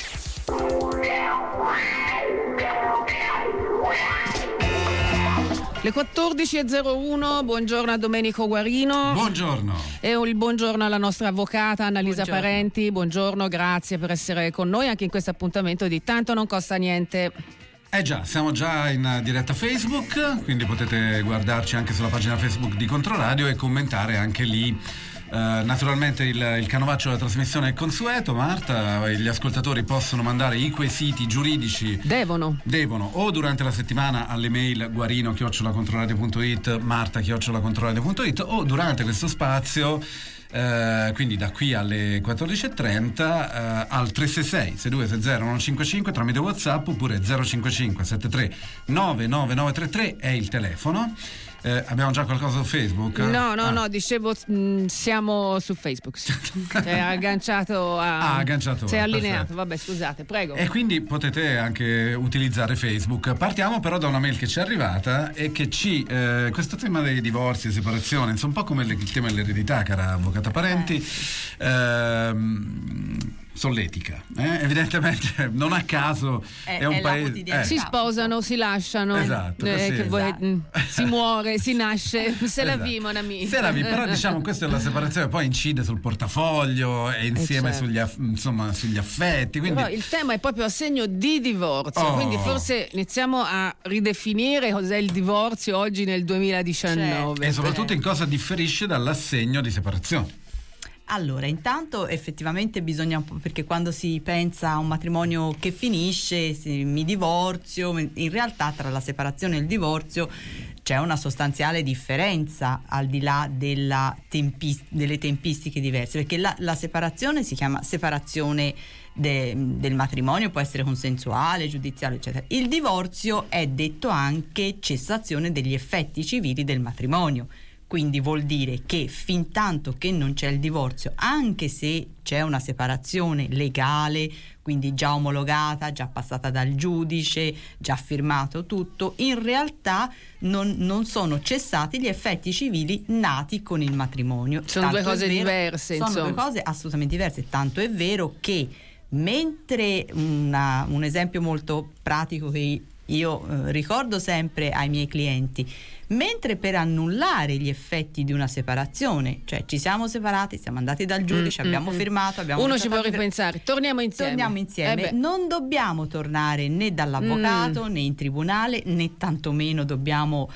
Le 14.01, buongiorno a Domenico Guarino. Buongiorno. E il buongiorno alla nostra avvocata Annalisa Buongiorno. Parenti. Buongiorno, grazie per essere con noi anche in questo appuntamento di Tanto non costa niente. Già, siamo già in diretta Facebook, quindi potete guardarci anche sulla pagina Facebook di Controradio e commentare anche lì. Naturalmente il canovaccio della trasmissione è consueto, Marta. Gli ascoltatori possono mandare i quesiti giuridici. Devono o durante la settimana alle mail guarino@controradio.it, marta@controradio.it, o durante questo spazio, quindi da qui alle 14.30, al 366 6260 155 tramite WhatsApp, oppure 055 73 99933 è il telefono. Abbiamo già qualcosa su Facebook? No, dicevo siamo su Facebook. È agganciato a... agganciato. Sei allineato, Perfetto. vabbè, scusate, prego. E quindi potete anche utilizzare Facebook. Partiamo però da una mail che ci è arrivata e che questo tema dei divorzi e separazione, insomma, un po' come il tema dell'eredità, cara avvocata Parenti, solletica, evidentemente non a caso è un paese. Si sposano, si lasciano, esatto, si muore, si nasce, se la vi, mon ami. Però diciamo questa è la separazione, poi incide sul portafoglio e insieme sugli affetti, quindi... Però il tema è proprio a segno di divorzio, quindi forse iniziamo a ridefinire cos'è il divorzio oggi nel 2019 e soprattutto in cosa differisce dall'assegno di separazione. Allora, intanto effettivamente bisogna, perché quando si pensa a un matrimonio che finisce, mi divorzio, in realtà tra la separazione e il divorzio c'è una sostanziale differenza al di là delle tempistiche diverse, perché la separazione si chiama separazione del matrimonio, può essere consensuale, giudiziale, eccetera. Il divorzio è detto anche cessazione degli effetti civili del matrimonio. Quindi vuol dire che fin tanto che non c'è il divorzio, anche se c'è una separazione legale, quindi già omologata, già passata dal giudice, già firmato tutto, in realtà non sono cessati gli effetti civili nati con il matrimonio. Sono due cose diverse. Sono due cose assolutamente diverse, tanto è vero che mentre un esempio molto pratico che io ricordo sempre ai miei clienti, mentre per annullare gli effetti di una separazione, cioè ci siamo separati, siamo andati dal giudice, abbiamo firmato, uno ci può ripensare, torniamo insieme, non dobbiamo tornare né dall'avvocato né in tribunale, né tantomeno dobbiamo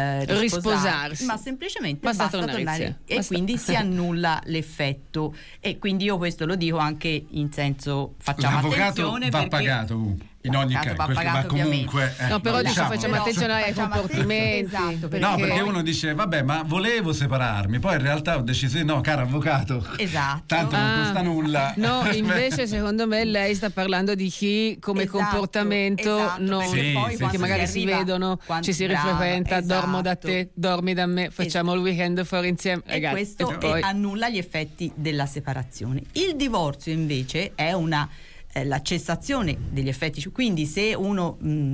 risposarsi, ma semplicemente basta tornare e quindi si annulla l'effetto. E quindi io questo lo dico anche in senso, facciamo attenzione, va perché pagato in ogni caso, ma comunque però diciamo, facciamo attenzione ai comportamenti, perché uno dice vabbè, ma volevo separarmi, poi in realtà ho deciso no, caro avvocato, tanto non costa nulla. No, invece secondo me lei sta parlando di chi come comportamento perché magari si vedono, ci si rifrequenta, dormo da te, dormi da me, facciamo il weekend fuori insieme, ragazzi, questo poi annulla gli effetti della separazione. Il divorzio invece è la cessazione degli effetti, quindi se uno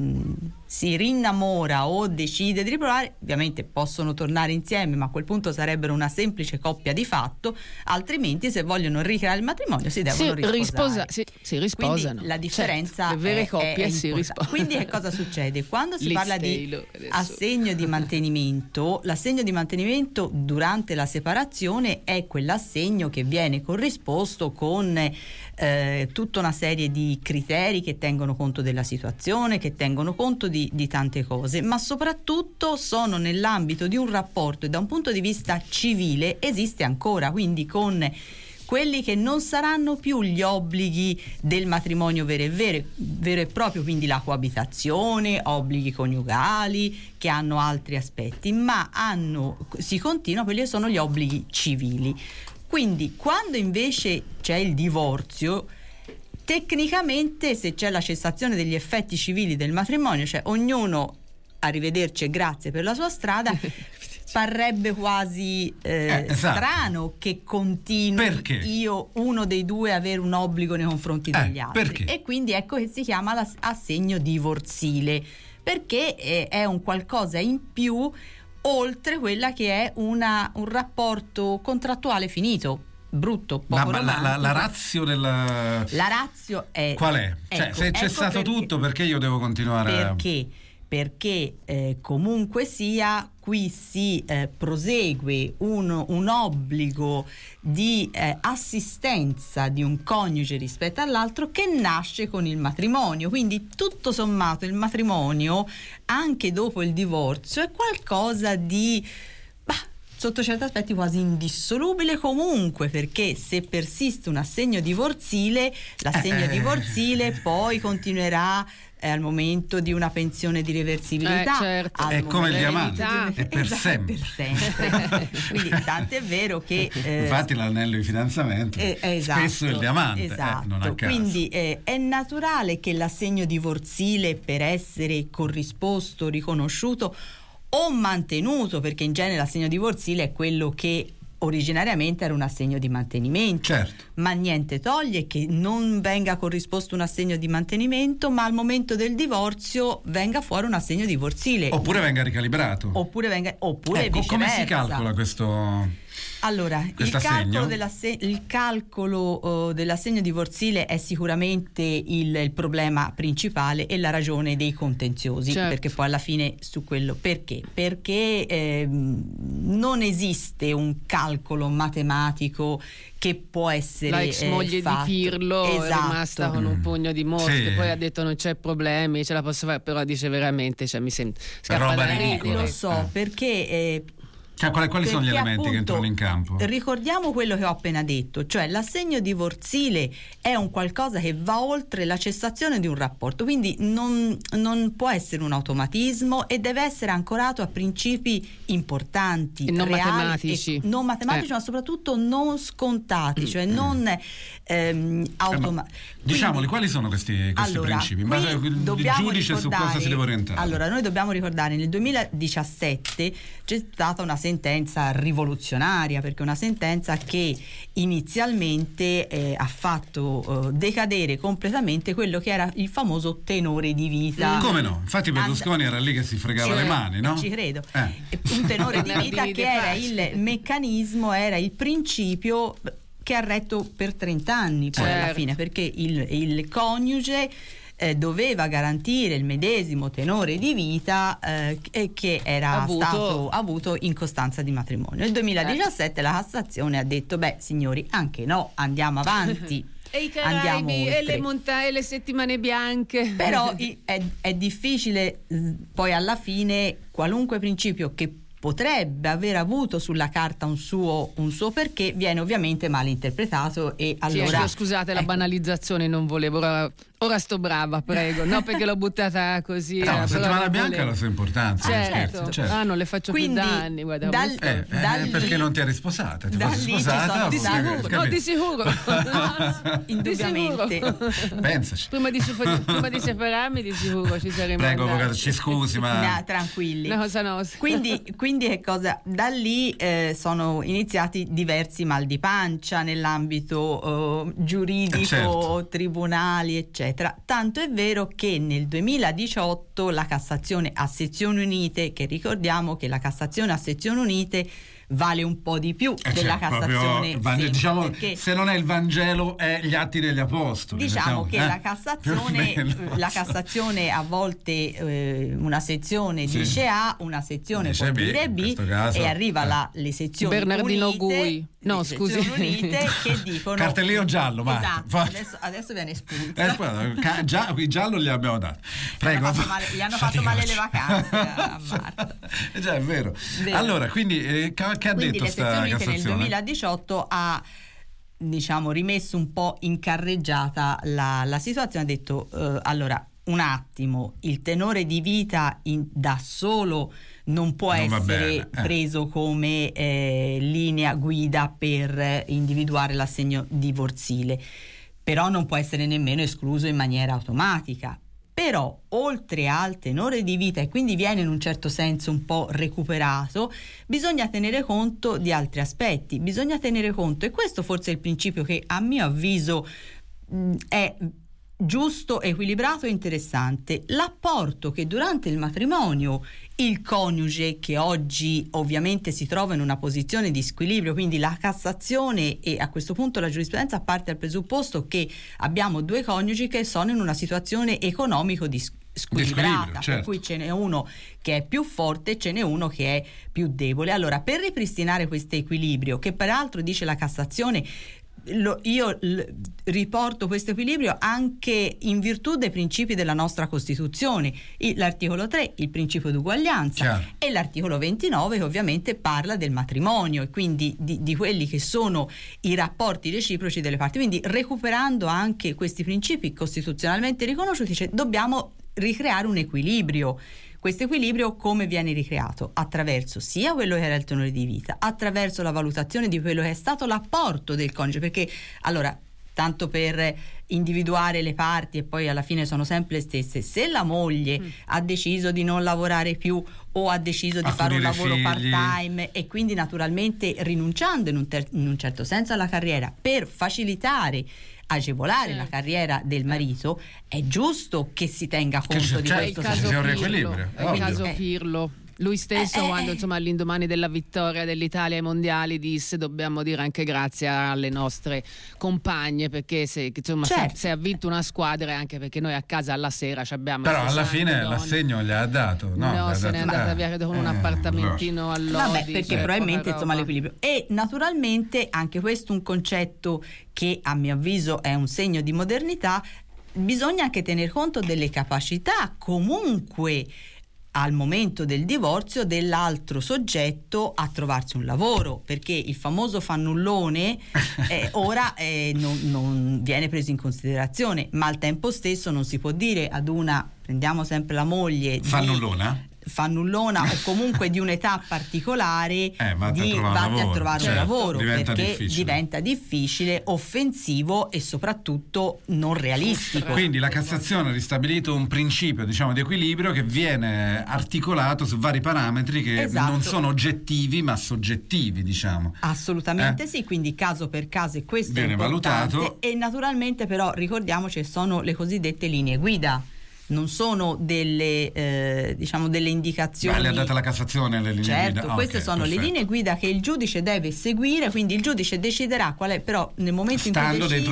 si rinnamora o decide di riprovare, ovviamente possono tornare insieme, ma a quel punto sarebbero una semplice coppia di fatto, altrimenti se vogliono ricreare il matrimonio si devono risposare. Si risposano. Quindi la differenza le vere coppie si risposano. Quindi che cosa succede? Quando si parla di assegno di mantenimento, l'assegno di mantenimento durante la separazione è quell'assegno che viene corrisposto con tutta una serie di criteri che tengono conto della situazione, che tengono conto di tante cose, ma soprattutto sono nell'ambito di un rapporto e da un punto di vista civile esiste ancora, quindi con quelli che non saranno più gli obblighi del matrimonio vero e proprio, quindi la coabitazione, obblighi coniugali che hanno altri aspetti, ma si continua quelli che sono gli obblighi civili. Quindi quando invece c'è il divorzio, tecnicamente se c'è la cessazione degli effetti civili del matrimonio, cioè ognuno arrivederci e grazie per la sua strada, parrebbe quasi strano che continui uno dei due avere un obbligo nei confronti degli altri. Perché? E quindi ecco che si chiama assegno divorzile, perché è un qualcosa in più oltre quella che è un rapporto contrattuale finito, brutto, poco romantico. La ratio della... La ratio è... Qual è? Cioè, se è cessato tutto, perché io devo continuare? Perché comunque sia, qui si prosegue un obbligo di assistenza di un coniuge rispetto all'altro che nasce con il matrimonio, quindi tutto sommato il matrimonio anche dopo il divorzio è qualcosa di sotto certi aspetti quasi indissolubile comunque, perché se persiste un assegno divorzile, l'assegno divorzile poi continuerà al momento di una pensione di reversibilità, certo. È come il diamante, è per sempre. Quindi tanto è vero che infatti l'anello di fidanzamento spesso è il diamante, non a caso. Quindi è naturale che l'assegno divorzile, per essere corrisposto, riconosciuto o mantenuto, perché in genere l'assegno divorzile è quello che originariamente era un assegno di mantenimento, certo. Ma niente toglie che non venga corrisposto un assegno di mantenimento, ma al momento del divorzio venga fuori un assegno divorzile, oppure venga ricalibrato, oppure viceversa. Come si calcola questo? Allora, il calcolo dell'assegno divorzile è sicuramente il problema principale e la ragione dei contenziosi, certo. Perché poi alla fine su quello perché non esiste un calcolo matematico che può essere la ex moglie fatto. di Pirlo Esatto. è rimasta con un pugno di mosche, Sì. poi ha detto non c'è problemi, ce la posso fare, però dice veramente, cioè, mi sembra scappa roba da ridicola. ridere. Lo so, perché Cioè, quali sono gli perché elementi che appunto, entrano in campo? Ricordiamo quello che ho appena detto, cioè l'assegno divorzile è un qualcosa che va oltre la cessazione di un rapporto, quindi non può essere un automatismo e deve essere ancorato a principi importanti, E non reali, matematici. non matematici, ma soprattutto non scontati, cioè non automatici. Diciamoli, quali sono questi principi? In base al giudice su cosa si deve orientare? Allora, noi dobbiamo ricordare, nel 2017 c'è stata una sentenza rivoluzionaria, perché una sentenza che inizialmente ha fatto decadere completamente quello che era il famoso tenore di vita. Come no? Infatti Berlusconi era lì che si fregava le mani, no? Ci credo. Un tenore di vita che era il meccanismo, era il principio che ha retto per 30 anni poi alla fine, perché il coniuge doveva garantire il medesimo tenore di vita che era stato avuto in costanza di matrimonio. Nel 2017 la Cassazione ha detto: beh, signori, anche no, andiamo avanti. E i Caraibi e le montagne, le settimane bianche. Però è difficile poi alla fine qualunque principio che potrebbe aver avuto sulla carta un suo perché viene ovviamente mal interpretato, e allora sì, scusate la banalizzazione, non volevo, ora sto brava, prego, no, perché l'ho buttata così. No, la settimana bianca ha la sua importanza. Certo. Ah, non le faccio quindi, più da anni, guarda, perché non ti eri sposata? Ti fossi sposata? Di sicuro. Indubbiamente. Pensaci. Prima di separarmi di sicuro ci saremmo Prego, andati. avvocato, ci scusi, ma tranquilli. Una cosa nostra. Quindi che cosa? Da lì sono iniziati diversi mal di pancia nell'ambito giuridico, certo. tribunali, eccetera. Tanto è vero che nel 2018 la Cassazione a sezioni unite, che ricordiamo che la Cassazione a sezioni unite vale un po' di più della Cassazione proprio, diciamo, perché se non è il Vangelo è gli Atti degli Apostoli, diciamo che la Cassazione a volte una sezione dice A, una sezione può dire B, caso, e arriva le sezioni Bernardino unite, Gui, no scusi, unite che dicono cartellino giallo, esatto, adesso viene espulso. Qui giallo gli abbiamo dato. Prego. Gli hanno fatto male le vacanze a Marta. Già, è vero. Allora, quindi che ha detto sta Cassazione? Nel 2018 ha, diciamo, rimesso un po' in carreggiata la situazione, ha detto allora, un attimo, il tenore di vita da solo non può essere preso come linea guida per individuare l'assegno divorzile, però non può essere nemmeno escluso in maniera automatica. Però oltre al tenore di vita, e quindi viene in un certo senso un po' recuperato, bisogna tenere conto di altri aspetti, bisogna tenere conto, e questo forse è il principio che a mio avviso è giusto, equilibrato e interessante, l'apporto che durante il matrimonio il coniuge, che oggi ovviamente si trova in una posizione di squilibrio, quindi la Cassazione e a questo punto la giurisprudenza parte dal presupposto che abbiamo due coniugi che sono in una situazione economico squilibrata, certo. Per cui ce n'è uno che è più forte e ce n'è uno che è più debole. Allora, per ripristinare questo equilibrio, che peraltro dice la Cassazione, io riporto questo equilibrio anche in virtù dei principi della nostra Costituzione, l'articolo 3, il principio d'uguaglianza, chiaro, e l'articolo 29 che ovviamente parla del matrimonio e quindi di quelli che sono i rapporti reciproci delle parti. Quindi, recuperando anche questi principi costituzionalmente riconosciuti, dobbiamo ricreare un equilibrio. Questo equilibrio come viene ricreato? Attraverso sia quello che era il tenore di vita, attraverso la valutazione di quello che è stato l'apporto del coniuge, perché allora, tanto per individuare le parti, e poi alla fine sono sempre le stesse, se la moglie ha deciso di non lavorare più o ha deciso di fare un lavoro part-time e quindi naturalmente rinunciando in un certo senso alla carriera per facilitare, agevolare la carriera del marito, è giusto che si tenga conto di questo. È il caso Pirlo. Lui stesso quando insomma all'indomani della vittoria dell'Italia ai mondiali disse: dobbiamo dire anche grazie alle nostre compagne, perché se ha vinto una squadra è anche perché noi a casa alla sera ci abbiamo. Però alla fine l'assegno gli ha dato, no? Se n'è andata via credo con un appartamentino a Lodi. Vabbè, perché probabilmente insomma l'equilibrio. E naturalmente anche questo un concetto che a mio avviso è un segno di modernità. Bisogna anche tener conto delle capacità comunque al momento del divorzio dell'altro soggetto a trovarsi un lavoro, perché il famoso fannullone ora non viene preso in considerazione, ma al tempo stesso non si può dire ad una, prendiamo sempre la moglie fannullona o comunque di un'età particolare vatti a trovare un lavoro, perché diventa difficile, offensivo e soprattutto non realistico. Quindi la Cassazione ha ristabilito un principio, diciamo, di equilibrio che viene articolato su vari parametri che non sono oggettivi ma soggettivi, diciamo. Assolutamente sì, quindi caso per caso, e questo viene è importante. valutato. E naturalmente però ricordiamoci che sono le cosiddette linee guida, non sono delle delle indicazioni. Le ha date la Cassazione le linee guida. Queste sono le linee guida che il giudice deve seguire, quindi il giudice deciderà qual è, però nel momento in cui decide, dentro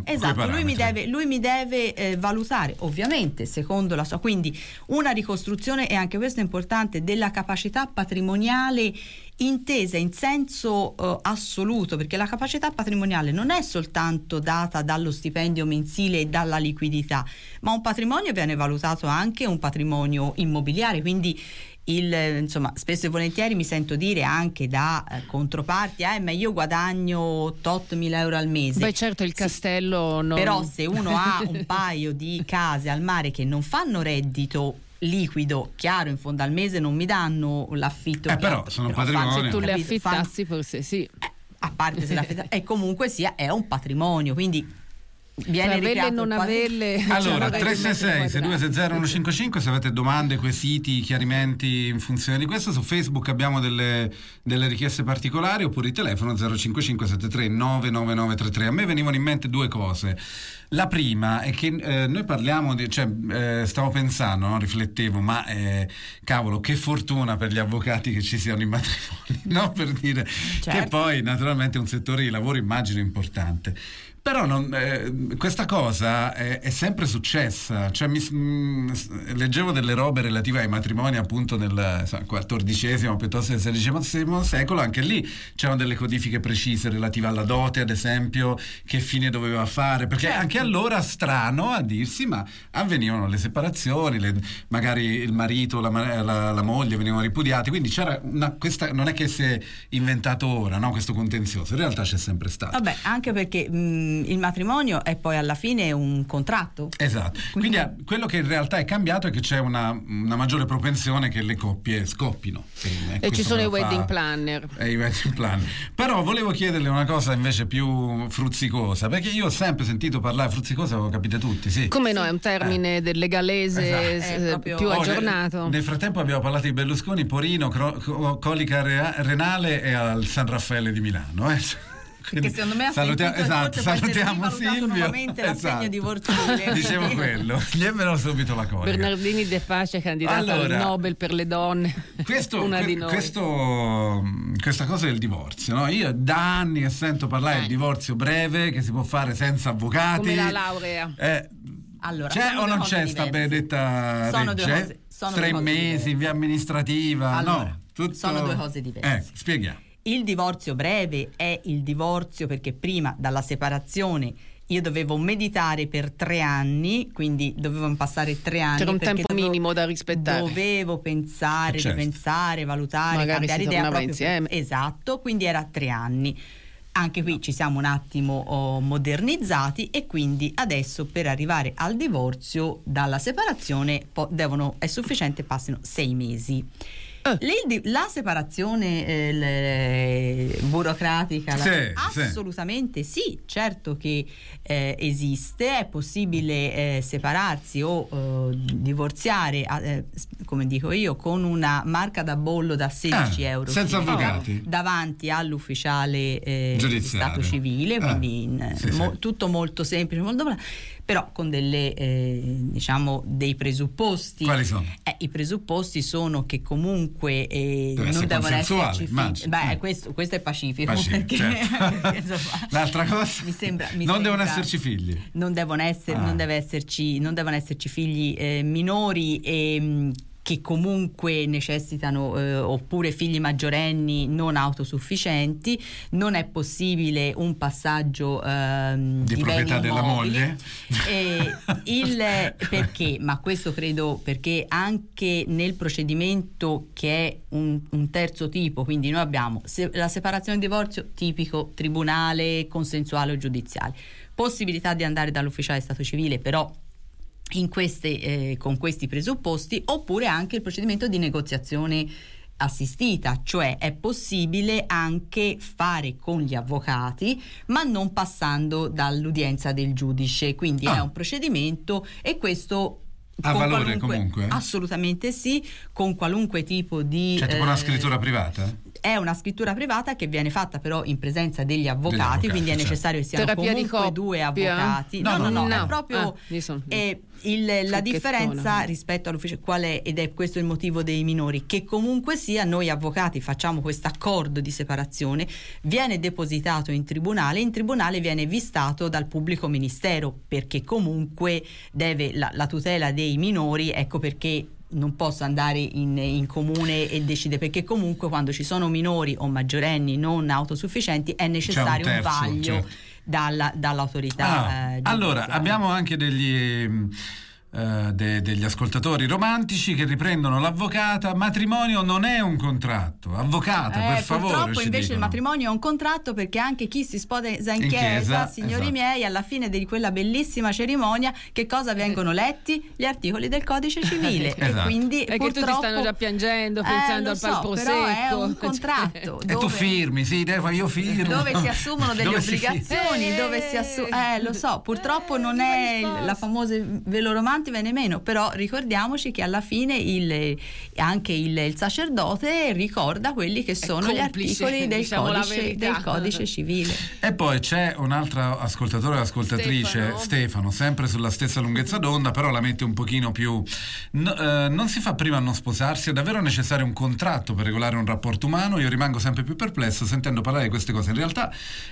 lui mi deve valutare, ovviamente secondo la sua, quindi una ricostruzione, e anche questo è importante, della capacità patrimoniale intesa in senso assoluto, perché la capacità patrimoniale non è soltanto data dallo stipendio mensile e dalla liquidità, ma un patrimonio viene valutato anche un patrimonio immobiliare, quindi spesso e volentieri mi sento dire anche da controparti ma io guadagno tot mila euro al mese. Beh, certo, il castello non... Però se uno ha un paio di case al mare che non fanno reddito liquido, chiaro, in fondo al mese non mi danno l'affitto, però sono patrimonio. Se tu le affittassi forse sì, a parte se l'affittassi, e comunque sia è un patrimonio, quindi viene averle e non averle. Allora 366 6260 155, se avete domande, quesiti, chiarimenti in funzione di questo. Su Facebook abbiamo delle richieste particolari, oppure il telefono 05573 99933. A me venivano in mente due cose. La prima è che noi parliamo di, stavo pensando, no? Riflettevo, ma cavolo, che fortuna per gli avvocati che ci siano i matrimoni, no? Per dire che poi naturalmente è un settore di lavoro, immagino, importante. Però questa cosa è sempre successa, leggevo delle robe relative ai matrimoni appunto nel XIV piuttosto che XVI secolo, anche lì c'erano delle codifiche precise relative alla dote, ad esempio, che fine doveva fare, perché anche allora, strano a dirsi, ma avvenivano le separazioni, magari il marito, la moglie venivano ripudiati, quindi c'era questa, non è che si è inventato ora, no, questo contenzioso, in realtà c'è sempre stato. Vabbè, anche perché il matrimonio è poi alla fine un contratto. Esatto. Quindi quello che in realtà è cambiato è che c'è una maggiore propensione che le coppie scoppino. E ci sono i wedding planner. I wedding planner. Però volevo chiederle una cosa invece più fruzzicosa, perché io ho sempre sentito parlare fruzzicosa, lo capite tutti, sì. Come no, è un termine del legalese più aggiornato. Nel frattempo abbiamo parlato di Berlusconi, Porino, colica renale e al San Raffaele di Milano. Perché secondo me salutiamo Silvio, nuovamente l'assegno divorzile. Dicevo quello, gli è subito la cosa. Bernardini De Pace, candidato al Nobel per le donne. Una di noi. Questa cosa del divorzio, no? Io da anni che sento parlare del divorzio breve che si può fare senza avvocati. Come la laurea. Allora, c'è o non c'è sta benedetta legge? Sono 3 mesi in via amministrativa? Allora, no, sono due cose diverse. Spieghiamo. Il divorzio breve è il divorzio perché prima dalla separazione io dovevo meditare per 3 anni, quindi dovevo passare 3 anni. C'era un tempo minimo da rispettare. Dovevo pensare, ripensare, valutare, magari cambiare idea proprio insieme. Esatto, quindi era 3 anni. Anche qui ci siamo un attimo modernizzati, e quindi adesso per arrivare al divorzio dalla separazione è sufficiente passino 6 mesi. La separazione burocratica assolutamente sì, certo che esiste, è possibile separarsi o divorziare come dico io, con una marca da bollo da 16 euro senza avvocati davanti all'ufficiale di stato civile, quindi tutto molto semplice, molto però con delle diciamo dei presupposti. Quali sono? I presupposti sono che comunque non devono esserci figli. Questo è pacifico perché, certo. perché, insomma, l'altra cosa non devono esserci figli, non devono esserci figli minori che comunque necessitano oppure figli maggiorenni non autosufficienti. Non è possibile un passaggio di proprietà della moglie perché, ma questo credo perché anche nel procedimento che è un terzo tipo, quindi noi abbiamo la separazione e divorzio tipico, tribunale, consensuale o giudiziale, possibilità di andare dall'ufficiale di stato civile però con questi presupposti, oppure anche il procedimento di negoziazione assistita, cioè è possibile anche fare con gli avvocati ma non passando dall'udienza del giudice, quindi è un procedimento, e questo ha valore comunque? Assolutamente sì, con qualunque tipo di tipo una scrittura privata? È una scrittura privata che viene fatta però in presenza degli avvocati, quindi è necessario che siano comunque due avvocati. No, è proprio la differenza rispetto all'ufficio qual è, ed è questo il motivo dei minori, che comunque sia noi avvocati facciamo questo accordo di separazione, viene depositato in tribunale viene vistato dal pubblico ministero, perché comunque deve la tutela dei minori, ecco perché non posso andare in comune e decidere, perché comunque quando ci sono minori o maggiorenni non autosufficienti è necessario un vaglio dall'autorità allora abbiamo anche degli ascoltatori romantici che riprendono l'avvocata. Matrimonio non è un contratto, avvocata per favore. Purtroppo invece il matrimonio è un contratto, perché anche chi si sposa in chiesa, signori miei, alla fine di quella bellissima cerimonia che cosa vengono letti? Gli articoli del codice civile. E quindi che tutti stanno già piangendo pensando al prosecco, però è un contratto e tu firmi, io firmo, dove si assumono delle obbligazioni, dove lo so, purtroppo non è la famosa velo romantico, viene meno, però ricordiamoci che alla fine anche il sacerdote ricorda quelli che sono gli articoli del codice civile. E poi c'è un altro ascoltatore e ascoltatrice, Stefano, sempre sulla stessa lunghezza d'onda, però la mette un pochino più non si fa prima a non sposarsi? È davvero necessario un contratto per regolare un rapporto umano? Io rimango sempre più perplesso sentendo parlare di queste cose. In realtà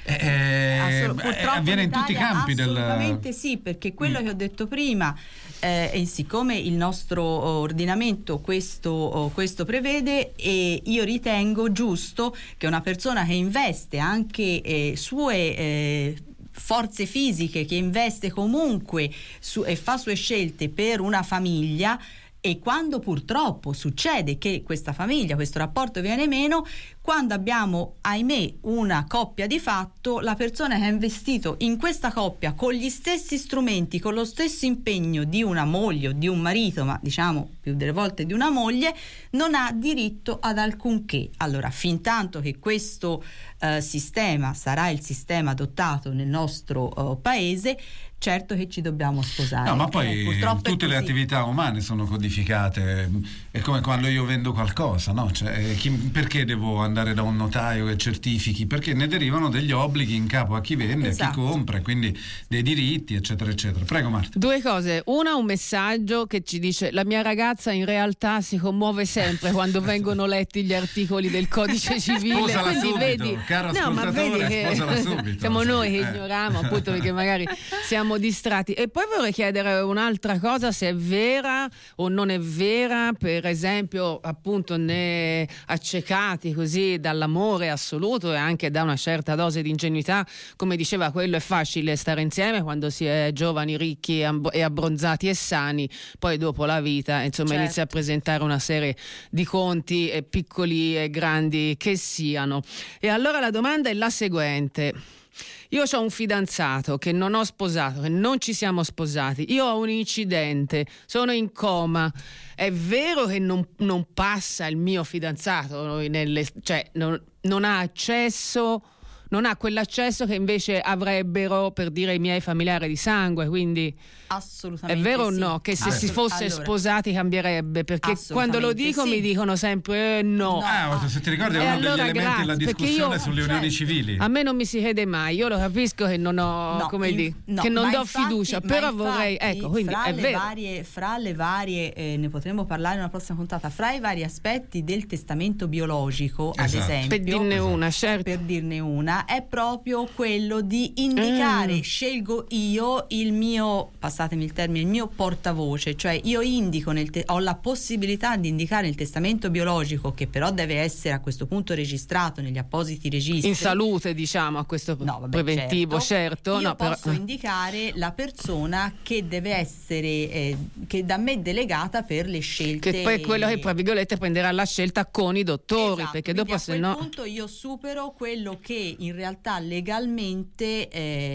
avviene in tutti i campi assolutamente sì, perché quello che ho detto prima, e siccome il nostro ordinamento questo prevede, e io ritengo giusto che una persona che investe anche sue forze fisiche, che investe comunque e fa sue scelte per una famiglia, e quando purtroppo succede che questa famiglia, questo rapporto viene meno, quando abbiamo, ahimè, una coppia di fatto, la persona che ha investito in questa coppia con gli stessi strumenti, con lo stesso impegno di una moglie o di un marito, ma diciamo più delle volte di una moglie, non ha diritto ad alcunché. Allora, fin tanto che questo sistema sarà il sistema adottato nel nostro paese, certo che ci dobbiamo sposare. No, ma poi tutte le attività umane sono codificate, è come quando io vendo qualcosa, no? Cioè, perché devo andare da un notaio che certifichi? Perché ne derivano degli obblighi in capo a chi vende, a chi compra, e quindi dei diritti, eccetera, eccetera. Prego, Marta. Due cose. Una, un messaggio che ci dice: la mia ragazza in realtà si commuove sempre quando vengono letti gli articoli del codice civile. Sposala quindi subito, vedi, caro ascoltatore, ma vedi sposala subito. Siamo noi che ignoriamo, appunto, perché magari siamo distratti. E poi vorrei chiedere un'altra cosa, se è vera o non è vera, per esempio, appunto, ne accecati così dall'amore assoluto e anche da una certa dose di ingenuità, come diceva quello, è facile stare insieme quando si è giovani, ricchi e abbronzati e sani, poi dopo la vita, insomma, inizia a presentare una serie di conti, piccoli e grandi che siano. E allora la domanda è la seguente: io ho un fidanzato che non ho sposato, che non ci siamo sposati, io ho un incidente, sono in coma, è vero che non passa il mio fidanzato, non ha accesso, non ha quell'accesso che invece avrebbero, per dire, i miei familiari di sangue, quindi assolutamente è vero o sì. no che se si fosse sposati cambierebbe? Perché quando lo dico mi dicono sempre no. Se ti ricordi è uno degli elementi della discussione sulle unioni civili. A me non mi si crede mai, io lo capisco che non ho che non do fiducia, però vorrei, ecco, quindi è vero. Fra le varie ne potremo parlare in una prossima puntata, fra i vari aspetti del testamento biologico, ad esempio, per dirne una, certo. Per dirne una, è proprio quello di indicare, scelgo io il mio, passatemi il termine, il mio portavoce, cioè io indico ho la possibilità di indicare il testamento biologico, che però deve essere a questo punto registrato negli appositi registri. In salute, diciamo, a questo preventivo, certo. Io posso indicare la persona che deve essere che da me delegata per le scelte, che poi è quello che, tra virgolette, prenderà la scelta con i dottori, perché dopo, se no, a quel punto io supero quello che in realtà legalmente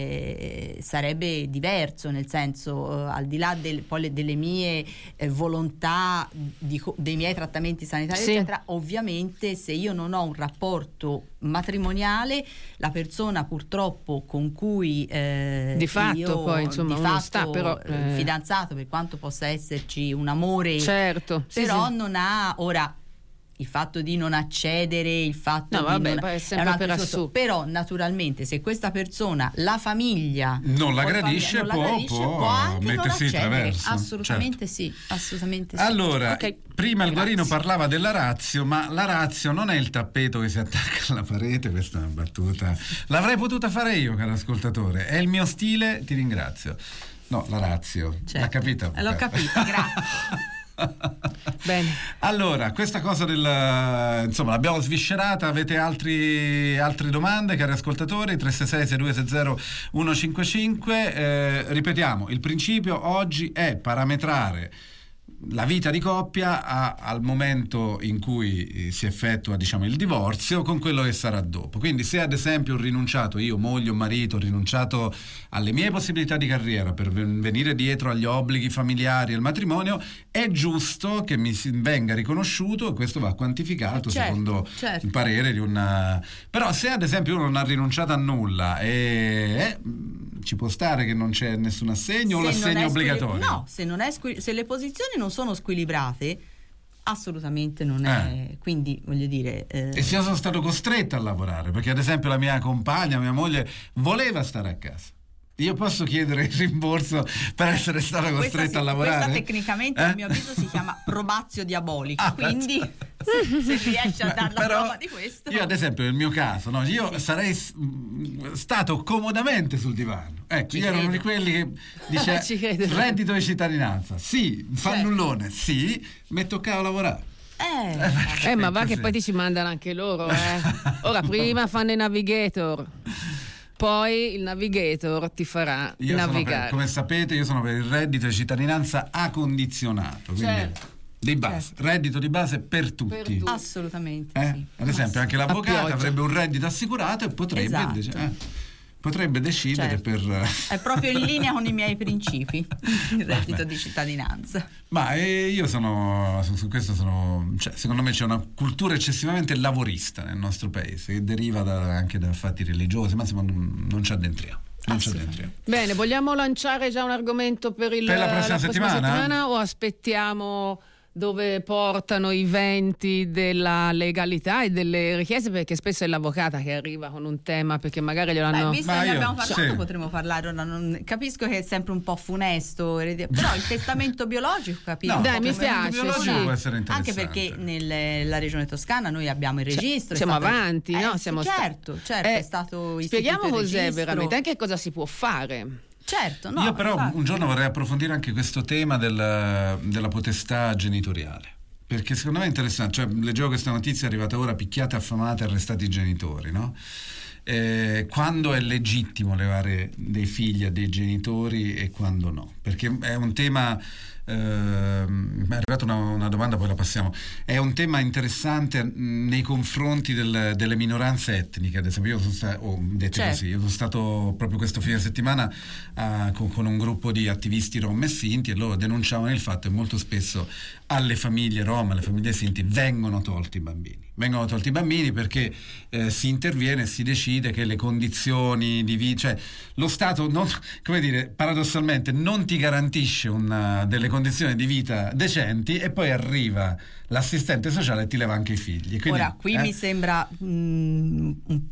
sarebbe diverso, nel senso, al di là delle mie volontà, dei miei trattamenti sanitari, eccetera. Ovviamente, se io non ho un rapporto matrimoniale, la persona purtroppo con cui di fatto poi insomma uno sta, però fidanzato, per quanto possa esserci un amore, certo, però non ha ora il fatto di non accedere, il fatto è sempre per assurdo. Però naturalmente, se questa persona, la famiglia non la gradisce, può anche mettersi di traverso. Assolutamente, certo. Assolutamente sì. Allora, prima il Guarino parlava della ratio, ma la ratio non è il tappeto che si attacca alla parete, questa è una battuta. L'avrei potuta fare io, caro ascoltatore. È il mio stile, ti ringrazio. No, la ratio. Certo. L'ha capita? L'ho capita, grazie. Bene. Allora, questa cosa insomma, l'abbiamo sviscerata. Avete altre domande, cari ascoltatori? 366-260-155. Ripetiamo, il principio oggi è parametrare la vita di coppia al momento in cui si effettua, diciamo, il divorzio con quello che sarà dopo. Quindi se ad esempio ho rinunciato, io, moglie o marito, ho rinunciato alle mie possibilità di carriera per venire dietro agli obblighi familiari e al matrimonio, è giusto che mi venga riconosciuto, e questo va quantificato secondo il parere di un... Però se ad esempio uno non ha rinunciato a nulla ci può stare che non c'è nessun assegno, o l'assegno obbligatorio? No, se le posizioni non sono squilibrate, assolutamente non è. Quindi voglio dire, e se io sono stato costretto a lavorare, perché ad esempio la mia compagna, mia moglie, voleva stare a casa, io posso chiedere il rimborso per essere stato costretto a lavorare? Questa tecnicamente, a mio avviso, si chiama probazio diabolico, quindi se riesci a dar la prova di questo. Io ad esempio nel mio caso, io sarei stato comodamente sul divano, io ero uno di quelli che dice reddito di cittadinanza, fannullone, mi toccava lavorare. Ma va che poi ti ci mandano anche loro, Ora prima fanno i navigator, poi il navigator ti farà navigare. Come sapete, io sono per il reddito di cittadinanza accondizionato, quindi di base, reddito di base per tutti. Assolutamente sì. Ad esempio anche l'avvocato avrebbe un reddito assicurato e potrebbe decidere è proprio in linea con i miei principi, il reddito di cittadinanza. Ma io su questo secondo me c'è una cultura eccessivamente lavorista nel nostro paese, che deriva anche da fatti religiosi, ma insomma non ci addentriamo. Bene, vogliamo lanciare già un argomento per la prossima settimana o aspettiamo dove portano i venti della legalità e delle richieste, perché spesso è l'avvocata che arriva con un tema, perché magari glielo hanno... visto che ne abbiamo parlato, potremmo parlare. Capisco che è sempre un po' funesto, però il testamento biologico, capisco. Dai, mi piace, può essere interessante. Anche perché nella regione Toscana noi abbiamo il registro. Siamo avanti, no? Certo, è stato spieghiamo cos'è veramente, anche cosa si può fare. Certo, io però un giorno vorrei approfondire anche questo tema della potestà genitoriale, perché secondo me è interessante. Leggevo questa notizia, è arrivata ora: picchiate, affamate, arrestati i genitori, no? Quando è legittimo levare dei figli a dei genitori e quando no, perché è un tema è arrivata una domanda, poi la passiamo. È un tema interessante nei confronti delle minoranze etniche. Ad esempio, io sono stato, io sono stato proprio questo fine settimana con un gruppo di attivisti rom e sinti, e loro denunciavano il fatto che molto spesso alle famiglie rom, alle famiglie sinti vengono tolti i bambini perché si interviene e si decide che le condizioni di vita, cioè lo Stato non, come dire, paradossalmente non ti garantisce delle condizioni di vita decenti, e poi arriva l'assistente sociale e ti leva anche i figli. Quindi, ora qui mi sembra un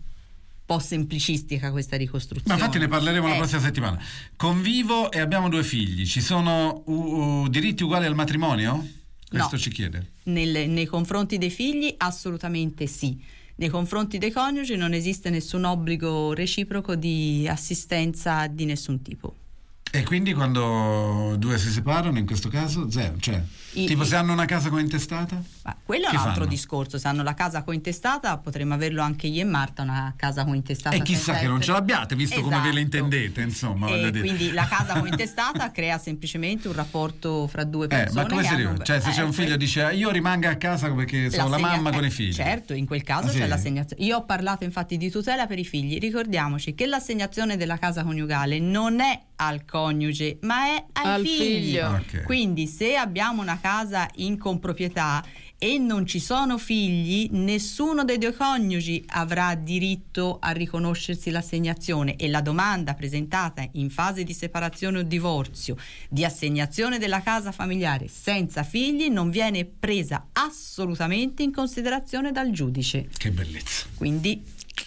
po' semplicistica questa ricostruzione. Ma infatti ne parleremo la prossima settimana. Convivo e abbiamo 2 figli, ci sono diritti uguali al matrimonio? Questo ci chiede. Nei confronti dei figli assolutamente sì. Nei confronti dei coniugi non esiste nessun obbligo reciproco di assistenza di nessun tipo. E quindi quando 2 si separano, in questo caso zero, cioè tipo se hanno una casa cointestata? Ma quello è un altro discorso. Se hanno la casa cointestata, potremmo averlo anche io e Marta, una casa cointestata. E chissà che non ce l'abbiate, visto come ve le intendete, insomma. Quindi la casa cointestata crea semplicemente un rapporto fra 2 persone. Ma come si arriva? Cioè se c'è un figlio dice io rimango a casa perché sono la mamma con i figli. Certo, in quel caso c'è l'assegnazione. Io ho parlato infatti di tutela per i figli. Ricordiamoci che l'assegnazione della casa coniugale non è al coniuge, ma è al figlio. Okay. Quindi se abbiamo una casa in comproprietà e non ci sono figli, nessuno dei 2 coniugi avrà diritto a riconoscersi l'assegnazione, e la domanda presentata in fase di separazione o divorzio di assegnazione della casa familiare senza figli non viene presa assolutamente in considerazione dal giudice. Che bellezza. Quindi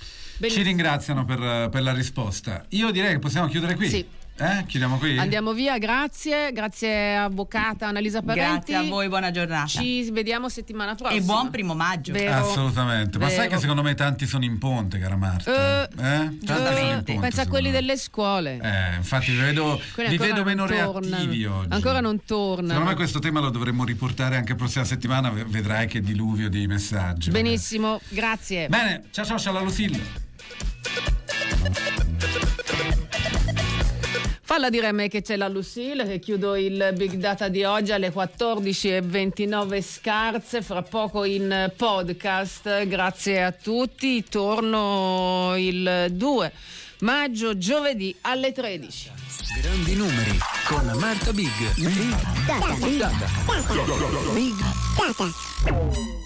ci ringraziano per la risposta. Io direi che possiamo chiudere qui. Sì. Chiudiamo qui? Andiamo via, grazie avvocata Annalisa Parenti. Grazie a voi, buona giornata. Ci vediamo settimana prossima. E buon 1° maggio. Assolutamente. Ma sai che secondo me tanti sono in ponte, cara Marta? Pensa a quelli delle scuole. Infatti li vedo meno reattivi oggi. Ancora non tornano. Secondo me questo tema lo dovremmo riportare anche la prossima settimana, vedrai che diluvio di messaggi. Benissimo, grazie. Bene, ciao alla Lucilla. Falla dire a me che c'è la Lucille, che chiudo il Big Data di oggi alle 14:29 scarse, fra poco in podcast. Grazie a tutti, torno il 2 maggio, giovedì alle 13. Grandi numeri con Marta Big. Big Data.